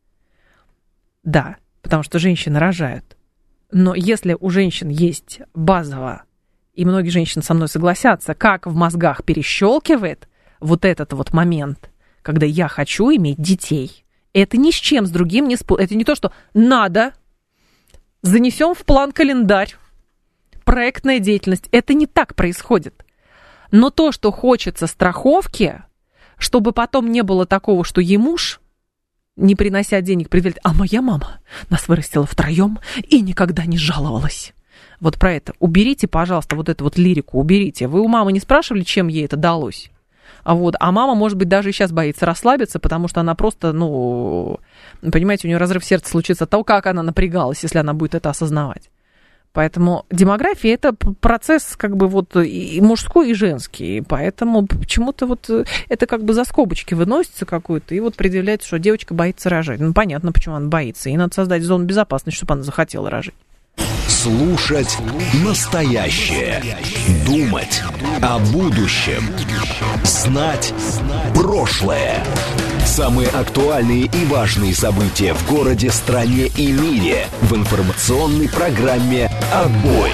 Да, потому что женщины рожают. Но если у женщин есть базово, и многие женщины со мной согласятся, как в мозгах перещелкивает вот этот вот момент, когда я хочу иметь детей. Это ни с чем с другим не спорит. Это не то, что надо, занесем в план календарь, проектная деятельность. Это не так происходит. Но то, что хочется страховки, чтобы потом не было такого, что ей муж, не принося денег, предъявляет, а моя мама нас вырастила втроем и никогда не жаловалась. Вот про это. Уберите, пожалуйста, вот эту вот лирику, уберите. Вы у мамы не спрашивали, чем ей это далось? А, вот, а мама, может быть, даже и сейчас боится расслабиться, потому что она просто, ну, понимаете, у нее разрыв сердца случится от того, как она напрягалась, если она будет это осознавать. Поэтому демография – это процесс как бы вот и мужской, и женский. Поэтому почему-то вот это как бы за скобочки выносится какую-то, и вот предъявляется, что девочка боится рожать. Ну, понятно, почему она боится. И надо создать зону безопасности, чтобы она захотела рожать.
Слушать настоящее. Думать о будущем. Знать прошлое. Самые актуальные и важные события в городе, стране и мире в информационной программе «Отбой».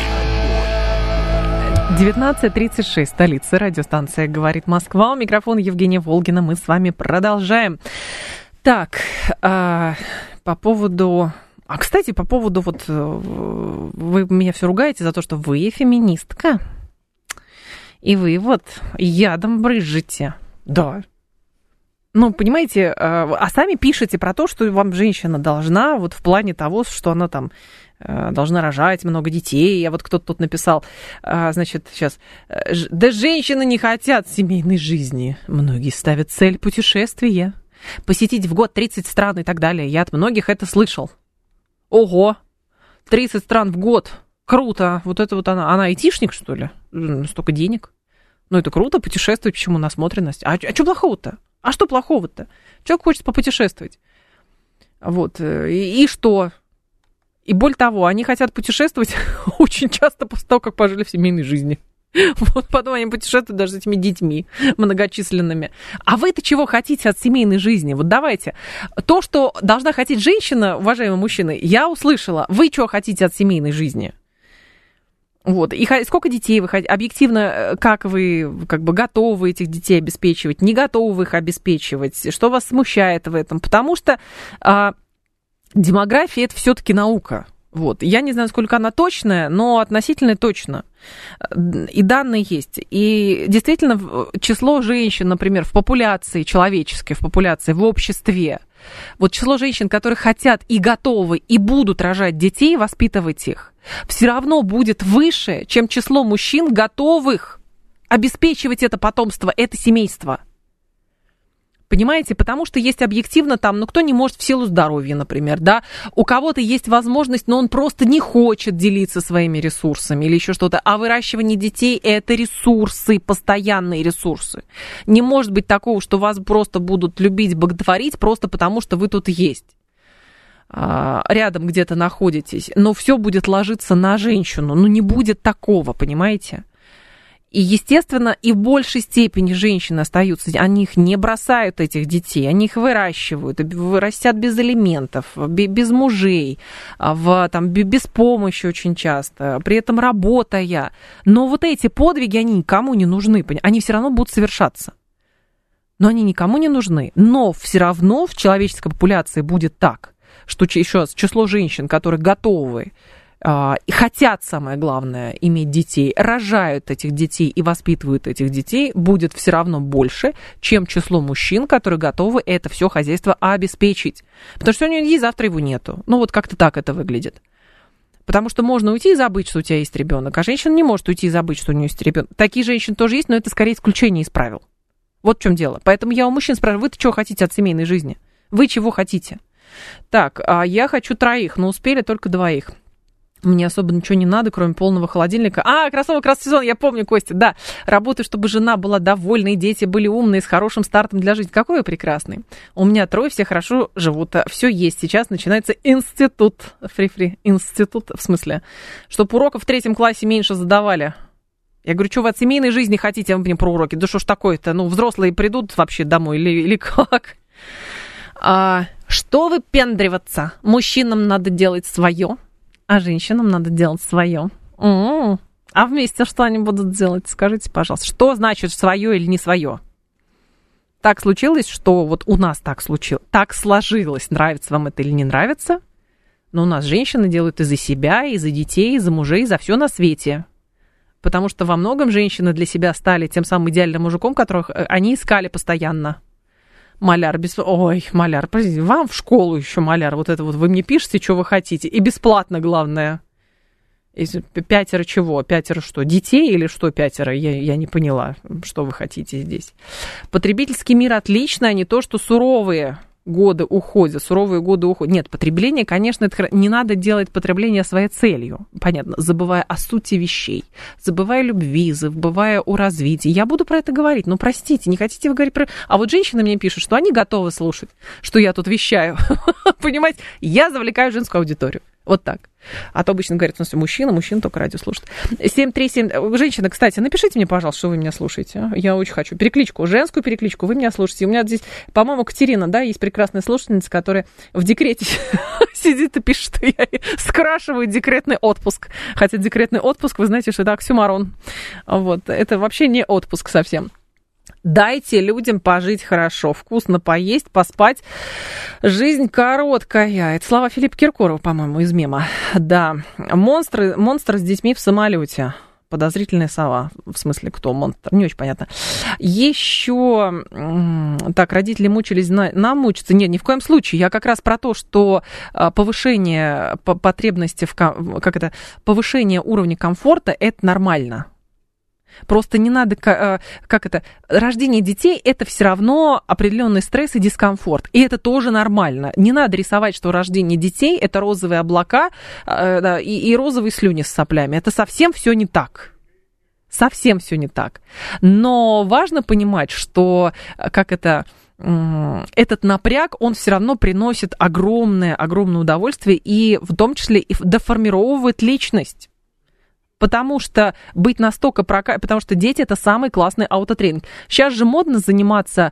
девятнадцать тридцать шесть, столица, радиостанция «Говорит Москва». У микрофона Евгения Волгина. Мы с вами продолжаем. Так, а, по поводу... А, кстати, по поводу вот... Вы меня все ругаете за то, что вы феминистка. И вы вот ядом брызжете. Да. Ну, понимаете, а сами пишете про то, что вам женщина должна, вот в плане того, что она там должна рожать много детей. А вот кто-то тут написал, значит, сейчас, да женщины не хотят семейной жизни. Многие ставят цель путешествия. Посетить в год тридцать стран и так далее. Я от многих это слышал. Ого, тридцать стран в год, круто. Вот это вот она, она айтишник, что ли? Столько денег. Ну, это круто, путешествовать, почему насмотренность. А, а что плохого-то? А что плохого-то? Человек хочет попутешествовать. Вот, и, и что? И более того, они хотят путешествовать очень часто после того, как пожили в семейной жизни. Вот потом они путешествуют даже с этими детьми многочисленными. А вы-то чего хотите от семейной жизни? Вот давайте. То, что должна хотеть женщина, уважаемые мужчины, я услышала. Вы чего хотите от семейной жизни? Вот. И сколько детей вы хотите? Объективно, как вы как бы готовы этих детей обеспечивать? Не готовы их обеспечивать? Что вас смущает в этом? Потому что а, демография – это все-таки наука. Вот. Я не знаю, сколько она точная, но относительно точно. И данные есть. И действительно, число женщин, например, в популяции человеческой, в популяции, в обществе, вот число женщин, которые хотят и готовы, и будут рожать детей, воспитывать их, все равно будет выше, чем число мужчин, готовых обеспечивать это потомство, это семейство. Понимаете? Потому что есть объективно там, ну, кто не может в силу здоровья, например, да, у кого-то есть возможность, но он просто не хочет делиться своими ресурсами или еще что-то, а выращивание детей – это ресурсы, постоянные ресурсы. Не может быть такого, что вас просто будут любить, боготворить просто потому, что вы тут есть, рядом где-то находитесь, но все будет ложиться на женщину, ну, не будет такого, понимаете? И, естественно, и в большей степени женщины остаются, они их не бросают, этих детей, они их выращивают, растят без алиментов, без мужей, в, там, без помощи очень часто, при этом работая. Но вот эти подвиги, они никому не нужны, они все равно будут совершаться. Но они никому не нужны. Но все равно в человеческой популяции будет так, что, еще раз, число женщин, которые готовы и хотят, самое главное, иметь детей, рожают этих детей и воспитывают этих детей, будет все равно больше, чем число мужчин, которые готовы это все хозяйство обеспечить. Потому что сегодня есть, завтра его нету. Ну, вот как-то так это выглядит. Потому что можно уйти и забыть, что у тебя есть ребенок, а женщина не может уйти и забыть, что у нее есть ребенок. Такие женщины тоже есть, но это скорее исключение из правил. Вот в чем дело. Поэтому я у мужчин спрашиваю, вы-то чего хотите от семейной жизни? Вы чего хотите? Так, я хочу троих, но успели только двоих. Мне особо ничего не надо, кроме полного холодильника. А, кроссовок раз в сезон, я помню, Костя, да. Работаю, чтобы жена была довольна, и дети были умные, с хорошим стартом для жизни. Какой вы прекрасный. У меня трое, все хорошо живут. Все есть. Сейчас начинается институт. Фри-фри. Институт, в смысле. Чтоб уроков в третьем классе меньше задавали. Я говорю, что вы от семейной жизни хотите, а вы мне про уроки? Да что ж такое-то? Ну, взрослые придут вообще домой или, или как? А, что выпендриваться? Мужчинам надо делать свое. А женщинам надо делать свое. У-у-у. А вместе что они будут делать? Скажите, пожалуйста, что значит свое или не свое? Так случилось, что вот у нас так случилось, так сложилось, нравится вам это или не нравится, но у нас женщины делают и за себя, и за детей, и за мужей, и за все на свете. Потому что во многом женщины для себя стали тем самым идеальным мужиком, которых они искали постоянно. Маляр, без... Ой, маляр, простите, вам в школу еще маляр, вот это вот вы мне пишете, что вы хотите, и бесплатно, главное. Пятеро чего? Пятеро что, детей или что пятеро? Я, я не поняла, что вы хотите здесь. Потребительский мир отлично, а не то, что суровые годы уходят, суровые годы уходят. Нет, потребление, конечно, это не надо делать потребление своей целью, понятно, забывая о сути вещей, забывая о любви, забывая о развитии. Я буду про это говорить, но простите, не хотите вы говорить про... А вот женщины мне пишут, что они готовы слушать, что я тут вещаю. Понимаете, я завлекаю женскую аудиторию. Вот так. А то обычно говорят, что мужчина, мужчина только радио слушает. семь три семь. Женщина, кстати, напишите мне, пожалуйста, что вы меня слушаете. А? Я очень хочу. Перекличку, женскую перекличку. Вы меня слушаете. У меня здесь, по-моему, Катерина, да, есть прекрасная слушательница, которая в декрете сидит и пишет, что я скрашиваю декретный отпуск. Хотя декретный отпуск, вы знаете, что это оксюмарон. Вот. Это вообще не отпуск совсем. Дайте людям пожить хорошо, вкусно поесть, поспать. Жизнь короткая. Это слова Филиппа Киркорова, по-моему, из мема. Да. Монстры, монстр с детьми в самолете. Подозрительная сова. В смысле, кто монстр? Не очень понятно. Еще... Так, родители мучились, нам мучиться. Нет, ни в коем случае. Я как раз про то, что повышение потребности в... Как это? Повышение уровня комфорта – это нормально. Просто не надо, как это, рождение детей – это все равно определенный стресс и дискомфорт. И это тоже нормально. Не надо рисовать, что рождение детей – это розовые облака и, и розовые слюни с соплями. Это совсем все не так. Совсем все не так. Но важно понимать, что, как это, этот напряг, он все равно приносит огромное, огромное удовольствие и в том числе и доформировывает личность. Потому что быть настолько прока... Потому что дети – это самый классный аутотренинг. Сейчас же модно заниматься...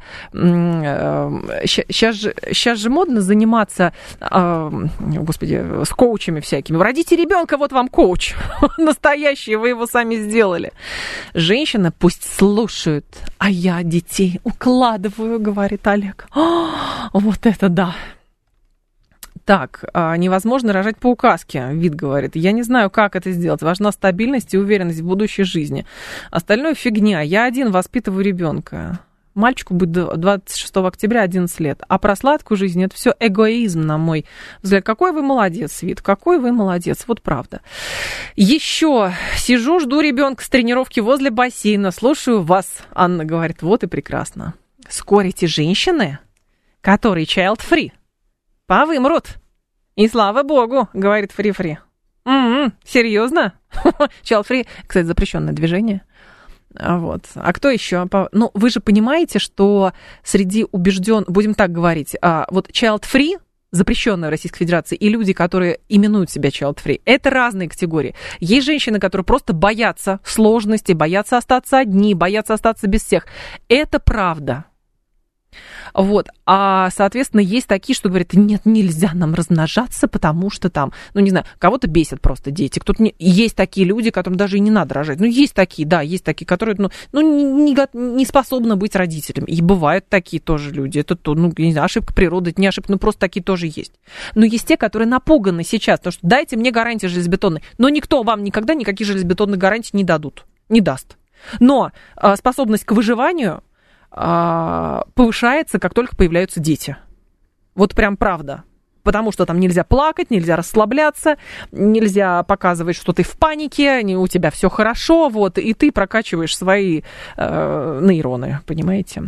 Сейчас же, сейчас же модно заниматься, господи, с коучами всякими. Родите ребенка, вот вам коуч. Настоящий, вы его сами сделали. Женщины пусть слушают, а я детей укладываю, говорит Олег. Вот это да. Так, невозможно рожать по указке, Вид говорит. Я не знаю, как это сделать. Важна стабильность и уверенность в будущей жизни. Остальное фигня. Я один воспитываю ребенка. Мальчику будет двадцать шестого октября одиннадцать лет. А про сладкую жизнь это все эгоизм, на мой взгляд. Какой вы молодец, Вид, какой вы молодец. Вот правда. Еще сижу, жду ребенка с тренировки возле бассейна. Слушаю вас, Анна говорит. Вот и прекрасно. Вскоре эти женщины, которые child-free, повымрут. И слава богу, говорит Фри-Фри. М-м, серьезно? Child-free, кстати, запрещенное движение. Вот. А кто еще? Ну, вы же понимаете, что среди убежден, будем так говорить, вот child-free, запрещенная в Российской Федерации, и люди, которые именуют себя child-free, это разные категории. Есть женщины, которые просто боятся сложностей, боятся остаться одни, боятся остаться без всех. Это правда. Вот, а, соответственно, есть такие, что говорят, нет, нельзя нам размножаться, потому что там, ну, не знаю, кого-то бесят просто дети, кто-то не... Есть такие люди, которым даже и не надо рожать, ну, есть такие, да, есть такие, которые, ну, ну не, не способны быть родителями, и бывают такие тоже люди, это, ну, не знаю, ошибка природы, это не ошибка, ну, просто такие тоже есть. Но есть те, которые напуганы сейчас, потому что дайте мне гарантии железобетонной, но никто вам никогда никаких железобетонных гарантий не дадут, не даст. Но а, способность к выживанию повышается, как только появляются дети. Вот прям правда. Потому что там нельзя плакать, нельзя расслабляться, нельзя показывать, что ты в панике, у тебя все хорошо, вот, и ты прокачиваешь свои э, нейроны, понимаете?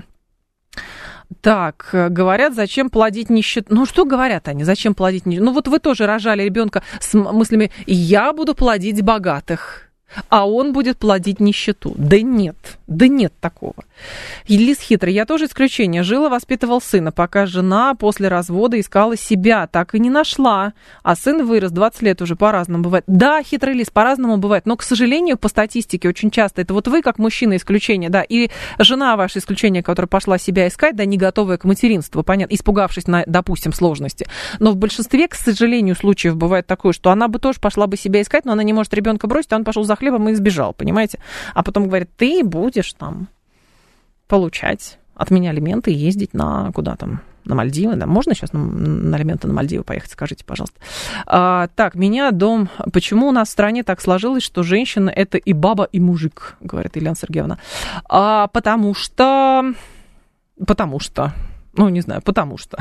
Так, говорят, зачем плодить нищету? Ну, что говорят они, зачем плодить нищету? Ну, вот вы тоже рожали ребенка с мыслями, я буду плодить богатых, а он будет плодить нищету. Да нет, да нет такого. Лис хитрый, я тоже исключение. Жила, воспитывал сына, пока жена после развода искала себя, так и не нашла. А сын вырос, двадцать лет уже, по-разному бывает. Да, хитрый лис, по-разному бывает. Но, к сожалению, по статистике очень часто это вот вы, как мужчина, исключение, да, и жена ваше исключение, которая пошла себя искать, да, не готовая к материнству, понятно, испугавшись на, допустим, сложности. Но в большинстве, к сожалению, случаев бывает такое, что она бы тоже пошла бы себя искать, но она не может ребенка бросить, а он пошел за хлебом и сбежал, понимаете? А потом говорит, ты будешь там получать от меня алименты и ездить на куда там, на Мальдивы, да? Можно сейчас на, на алименты на Мальдивы поехать, скажите, пожалуйста. А, так, меня дом... Почему у нас в стране так сложилось, что женщина это и баба, и мужик, говорит Елена Сергеевна? А, потому что... Потому что... Ну, не знаю, потому что.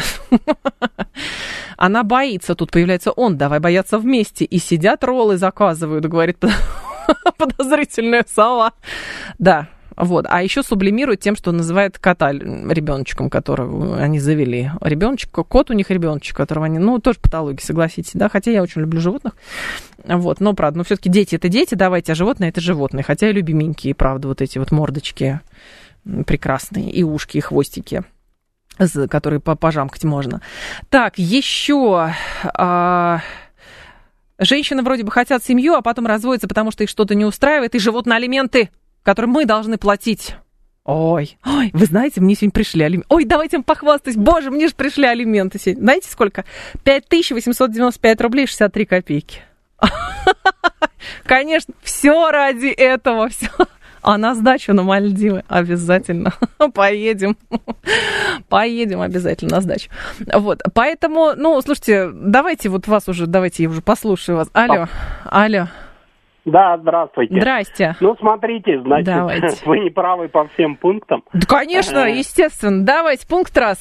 Она боится, тут появляется он, давай бояться вместе. И сидят, роллы заказывают, говорит подозрительная сова. Да, вот. А еще сублимируют тем, что называют кота ребеночком, которого они завели. Ребеночек, кот у них ребеночек, которого они, ну, тоже патология, согласитесь, да, хотя я очень люблю животных. Вот, но, правда, но все-таки дети это дети, давайте, а животные это животные. Хотя и любименькие, правда, вот эти вот мордочки прекрасные, и ушки, и хвостики, которые пожамкать можно. Так, еще... А... Женщины вроде бы хотят семью, а потом разводятся, потому что их что-то не устраивает, и живут на алименты, которые мы должны платить. Ой, ой, вы знаете, мне сегодня пришли алименты. Ой, давайте им похвастаюсь. Боже, мне же пришли алименты сегодня. Знаете, сколько? пять тысяч восемьсот девяносто пять рублей шестьдесят три копейки. Конечно, все ради этого, все. А на сдачу на Мальдивы обязательно поедем. Поедем обязательно на сдачу. Вот, поэтому, ну, слушайте, давайте вот вас уже, давайте я уже послушаю вас. Алло, алло.
Да, здравствуйте.
Здрасте.
Ну, смотрите, значит, давайте. Вы не правы по всем пунктам.
Да, конечно, естественно. Давайте, пункт раз.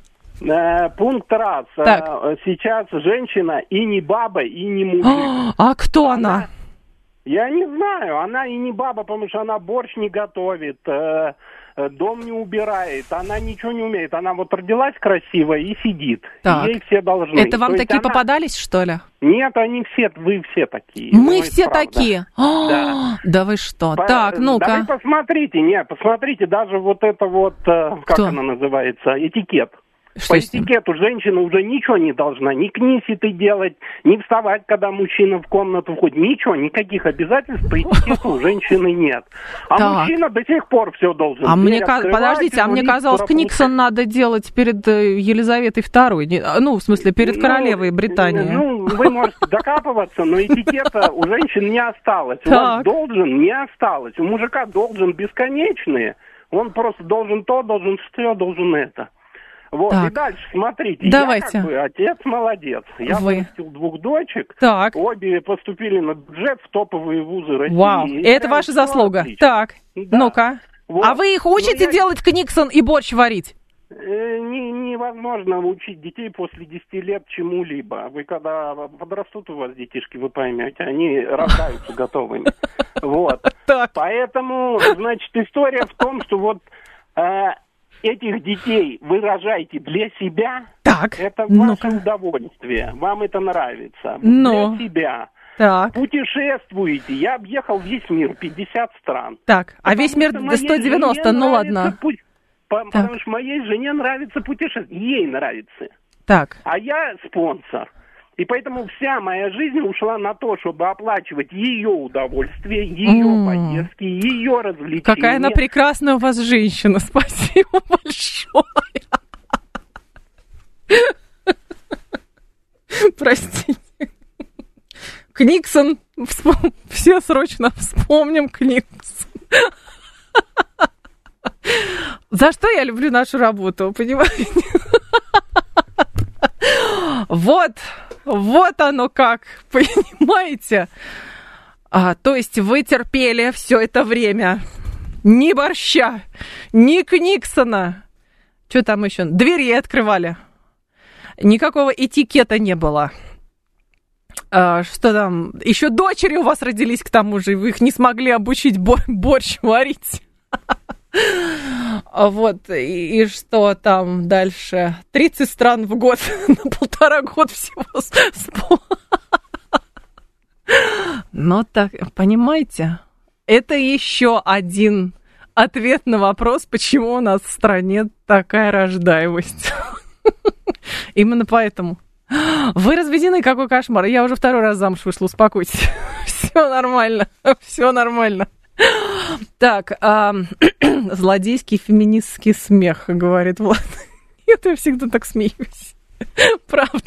Пункт раз.
Так.
Сейчас женщина и не баба, и не мужик.
А кто она? она?
Я не знаю, она и не баба, потому что она борщ не готовит, э, дом не убирает, она ничего не умеет. Она вот родилась красиво и сидит.
Так.
Ей все должны.
Это вам
То
такие
она...
попадались, что ли?
Нет, они все, вы все такие.
Мы
ну,
все такие?
Да.
Да вы что?
По...
Так, ну-ка.
Да вы посмотрите, не, посмотрите, даже вот это вот, как
Кто?
она называется, этикет.
Что
По этикету женщина уже ничего не должна, ни книсеты делать, ни вставать, когда мужчина в комнату входит, ничего, никаких обязательств по этикету у женщины нет. А
так.
мужчина до сих пор все должен.
А мне, подождите, а мне казалось, книксон надо делать перед Елизаветой второй, ну, в смысле, перед королевой
ну,
Британии.
Ну, вы можете докапываться, но этикета у женщин не осталось. У вас должен не осталось. У мужика должен бесконечные. Он просто должен то, должен все, должен это. Вот, так. И дальше, смотрите,
давайте.
Я как бы отец молодец. Я
Вы.
вырастил двух дочек.
Так.
Обе поступили на бюджет в топовые вузы России.
Вау, это ваша заслуга. Отлично. Так, да. Ну-ка. Вот. А вы их учите я... делать книксон и борщ варить?
Э, не, невозможно учить детей после десяти лет чему-либо. Вы когда подрастут у вас детишки, вы поймете, они рождаются готовыми. Вот. Поэтому, значит, история в том, что вот... этих детей вы рожаете для себя,
так,
это ваше удовольствие, вам это нравится,
но...
для себя.
Так.
Путешествуете, я объехал весь мир, пятьдесят стран.
Так, а весь мир сто девяносто, ну ладно.
Пу... Потому что моей жене нравится путешествовать, ей нравится.
Так.
А я спонсор. И поэтому вся моя жизнь ушла на то, чтобы оплачивать ее удовольствие, ее mm. поездки, ее развлечения.
Какая она прекрасная у вас женщина. Спасибо большое. Простите. Книксон. Вспом... Все срочно вспомним Книксон. За что я люблю нашу работу, понимаете? Вот, вот оно как, понимаете? А, то есть вы терпели все это время ни борща, ни книксона. Что там еще? Двери открывали. Никакого этикета не было. А, что там? Еще дочери у вас родились, к тому же, и вы их не смогли обучить бор- борщ варить. Вот, и, и что там дальше? тридцать стран в год, на полтора года всего. Но так, понимаете, это еще один ответ на вопрос, почему у нас в стране такая рождаемость. Именно поэтому. Вы разведены, какой кошмар. Я уже второй раз замуж вышла, успокойтесь. Все нормально, все нормально. Так, а, злодейский феминистский смех, говорит Влад. Нет, я всегда так смеюсь. Правда.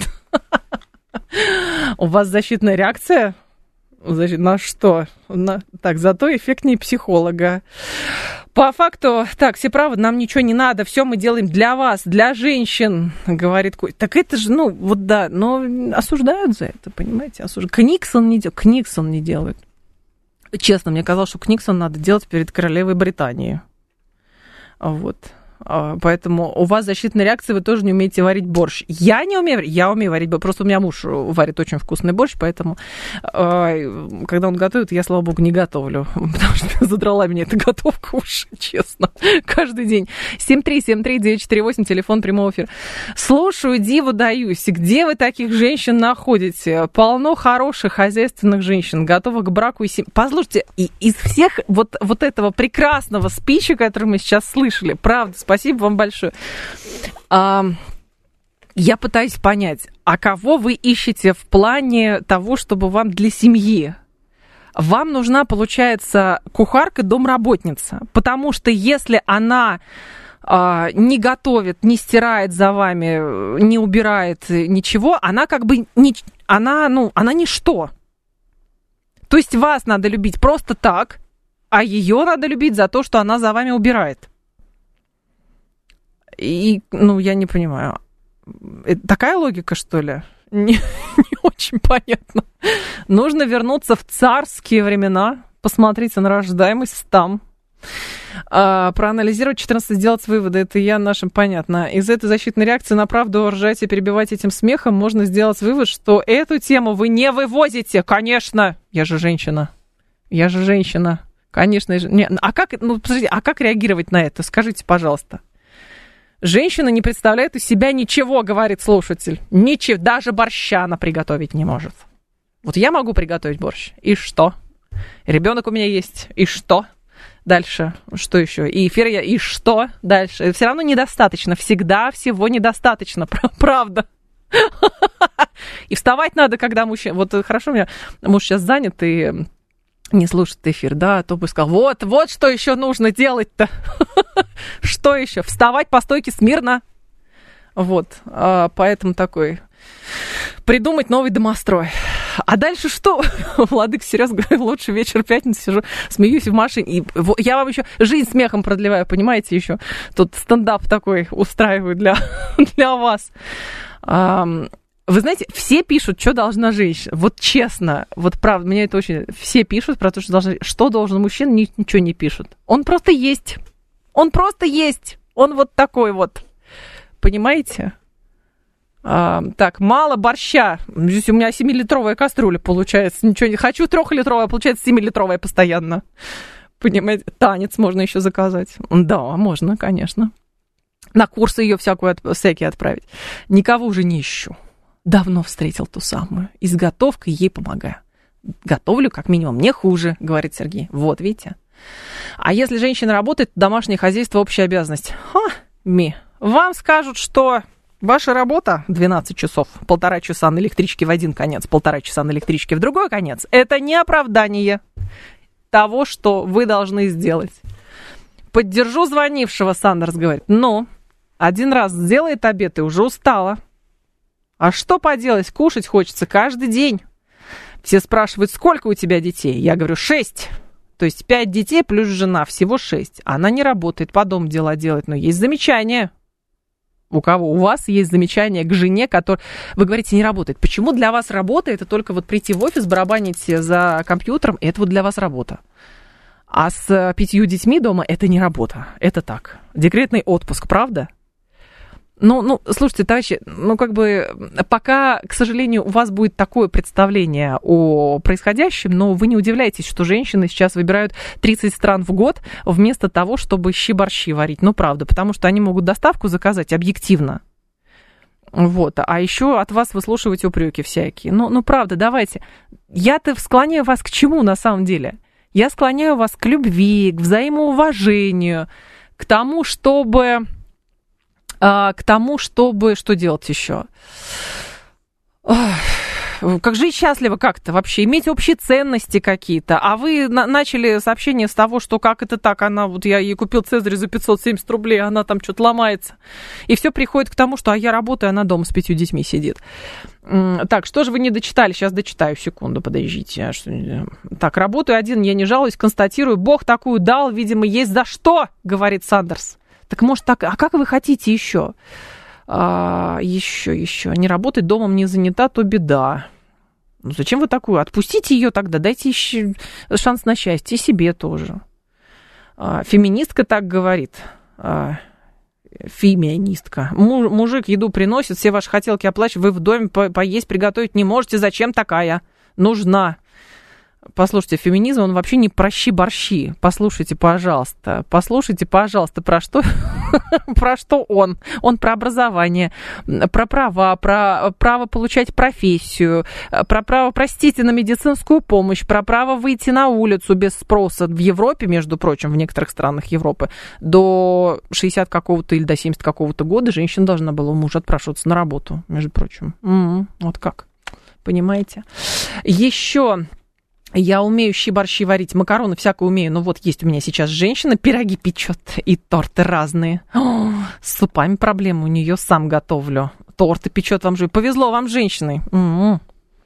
У вас защитная реакция? На что? На... Так, зато эффектнее психолога. По факту, так, все правы, нам ничего не надо, все мы делаем для вас, для женщин, говорит Костя. Так это же, ну, вот да, но осуждают за это, понимаете? Осуждают. Книксон не делает, Книксон не делает. Честно, мне казалось, что книксон надо делать перед королевой Британии. Вот. Поэтому у вас защитная реакция, вы тоже не умеете варить борщ. Я не умею, я умею варить борщ. Просто у меня муж варит очень вкусный борщ, поэтому когда он готовит, я, слава богу, не готовлю. Потому что задрала меня эта готовка уж, честно, каждый день. семь три семь три девять четыре восемь, телефон прямого эфира. Слушаю, диву даюсь. Где вы таких женщин находите? Полно хороших хозяйственных женщин, готовых к браку и семье. Послушайте, из всех вот, вот этого прекрасного спича, который мы сейчас слышали, правда, спасибо вам большое. А, я пытаюсь понять, а кого вы ищете в плане того, чтобы вам для семьи? Вам нужна, получается, кухарка-домработница, потому что если она а, не готовит, не стирает за вами, не убирает ничего, она как бы не, она, ну, она ничто. То есть вас надо любить просто так, а ее надо любить за то, что она за вами убирает. И, ну, я не понимаю. Это такая логика, что ли? Не, не очень понятно. Нужно вернуться в царские времена, посмотреть на рождаемость там, а, проанализировать четырнадцать, сделать выводы. Это я нашим понятно. Из этой защитной реакции на правду ржать и перебивать этим смехом можно сделать вывод, что эту тему вы не вывозите. Конечно, я же женщина. Я же женщина. Конечно. Я же... Не, а как, ну, подождите, а как реагировать на это? Скажите, пожалуйста. Женщина не представляет из себя ничего, говорит слушатель. Ничего, даже борща она приготовить не может. Вот я могу приготовить борщ. И что? Ребенок у меня есть. И что? Дальше, что еще? И эфир я, и что дальше? Все равно недостаточно, всегда всего недостаточно, правда. И вставать надо, когда мужчина... Вот хорошо, у меня муж сейчас занят и не слушает эфир, да, а то бы сказал, вот, вот что еще нужно делать-то. Что еще? Вставать по стойке смирно. Вот, поэтому такой... Придумать новый домострой. А дальше что? Владыка серьезно говорит, лучше вечер пятницы сижу, смеюсь в машине. И я вам еще жизнь смехом продлеваю, понимаете, еще. Тут стендап такой устраиваю для, для вас. Вы знаете, все пишут, что должна женщина. Вот честно, вот правда, меня это очень... Все пишут про то, что должен... Что должен мужчина, ничего не пишут. Он просто есть. Он просто есть. Он вот такой вот. Понимаете? А, так, мало борща. Здесь у меня семилитровая кастрюля получается. Ничего не хочу трехлитровая, получается семилитровая постоянно. Понимаете? Танец можно еще заказать. Да, можно, конечно. На курсы ее всякую, всякие отправить. Никого уже не ищу. Давно встретил ту самую. И с готовкой ей помогаю. Готовлю, как минимум, не хуже, говорит Сергей. Вот, видите? А если женщина работает, домашнее хозяйство, общая обязанность. Ха, ми. Вам скажут, что ваша работа двенадцать часов, полтора часа на электричке в один конец, полтора часа на электричке в другой конец, это не оправдание того, что вы должны сделать. Поддержу звонившего, Сандерс говорит. Ну, один раз сделает обед и уже устала. А что поделать, кушать хочется каждый день. Все спрашивают, сколько у тебя детей? Я говорю, шесть. То есть пять детей плюс жена, всего шесть. Она не работает, по дому дела делает, но есть замечания. У кого? У вас есть замечание к жене, которая... Вы говорите, не работает. Почему для вас работа? Это только вот прийти в офис, барабанить за компьютером, и это вот для вас работа. А с пятью детьми дома это не работа. Это так. Декретный отпуск, правда? Ну, ну, слушайте, товарищи, ну, как бы, пока, к сожалению, у вас будет такое представление о происходящем, но вы не удивляйтесь, что женщины сейчас выбирают тридцать стран в год вместо того, чтобы щи-борщи варить. Ну, правда, потому что они могут доставку заказать объективно. Вот, а еще от вас выслушивать упреки всякие. Ну, ну, правда, давайте. Я-то склоняю вас к чему на самом деле? Я склоняю вас к любви, к взаимоуважению, к тому, чтобы... к тому, чтобы... Что делать еще? Как жить счастливо как-то вообще, иметь общие ценности какие-то. А вы на- начали сообщение с того, что как это так, она, вот я ей купил Цезарь за пятьсот семьдесят рублей, она там что-то ломается. И все приходит к тому, что а я работаю, она дома с пятью детьми сидит. Так, что же вы не дочитали? Сейчас дочитаю, секунду, подождите. Так, работаю один, я не жалуюсь, констатирую, Бог такую дал, видимо, есть за что, говорит Сандерс. Так может так, а как вы хотите еще? А, еще, еще. Не работать домом, не занята, то беда. Ну зачем вы такую? Отпустите ее тогда, дайте еще шанс на счастье, и себе тоже. А, феминистка так говорит. А, феминистка. Муж, мужик еду приносит, все ваши хотелки оплачивают, вы в доме по- поесть, приготовить не можете. Зачем такая? Нужна. Послушайте, феминизм, он вообще не про щи-борщи. Послушайте, пожалуйста. Послушайте, пожалуйста, про что, про что он. Он про образование, про права, про право получать профессию, про право, простите, на медицинскую помощь, про право выйти на улицу без спроса. В Европе, между прочим, в некоторых странах Европы, до шестидесятого какого-то или до семидесятого какого-то года женщина должна была у мужа отпрашиваться на работу, между прочим. М-м, вот как. Понимаете? Еще... Я умею щи-борщи варить, макароны всякое умею. Но вот есть у меня сейчас женщина, пироги печет и торты разные. О, с супами проблемы у нее, сам готовлю. Торты печет вам же. Повезло вам с женщиной. М-м.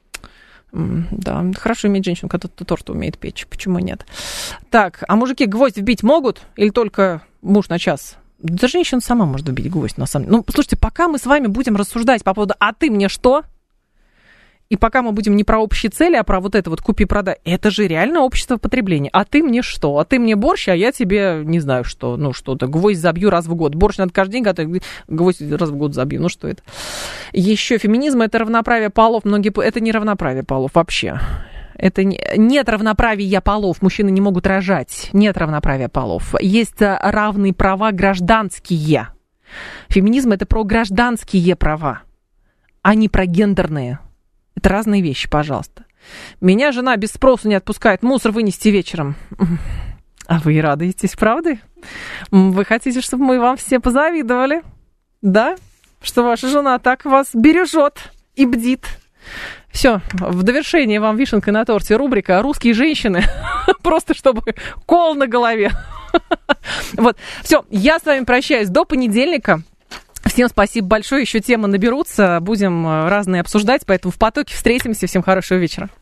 Да, хорошо иметь женщину, которая торты умеет печь. Почему нет? Так, а мужики гвоздь вбить могут? Или только муж на час? Да женщина сама может вбить гвоздь, на самом деле. Ну, слушайте, пока мы с вами будем рассуждать по поводу «а ты мне что?», и пока мы будем не про общие цели, а про вот это вот купи-продай, это же реально общество потребления. А ты мне что? А ты мне борщ, а я тебе не знаю что. Ну что-то, гвоздь забью раз в год. Борщ надо каждый день готовить, гвоздь раз в год забью. Ну что это? Еще феминизм — это равноправие полов. Многие... Это не равноправие полов вообще. Это не... Нет равноправия полов. Мужчины не могут рожать. Нет равноправия полов. Есть равные права гражданские. Феминизм — это про гражданские права, а не про гендерные. Это разные вещи, пожалуйста. Меня жена без спросу не отпускает мусор вынести вечером. А вы и радуетесь, правда? Вы хотите, чтобы мы вам все позавидовали? Да? Что ваша жена так вас бережет и бдит. Все, в довершение вам вишенкой на торте рубрика «Русские женщины». Просто чтобы кол на голове. Вот, все, я с вами прощаюсь до понедельника. Всем спасибо большое, еще темы наберутся, будем разные обсуждать, поэтому в потоке встретимся. Всем хорошего вечера.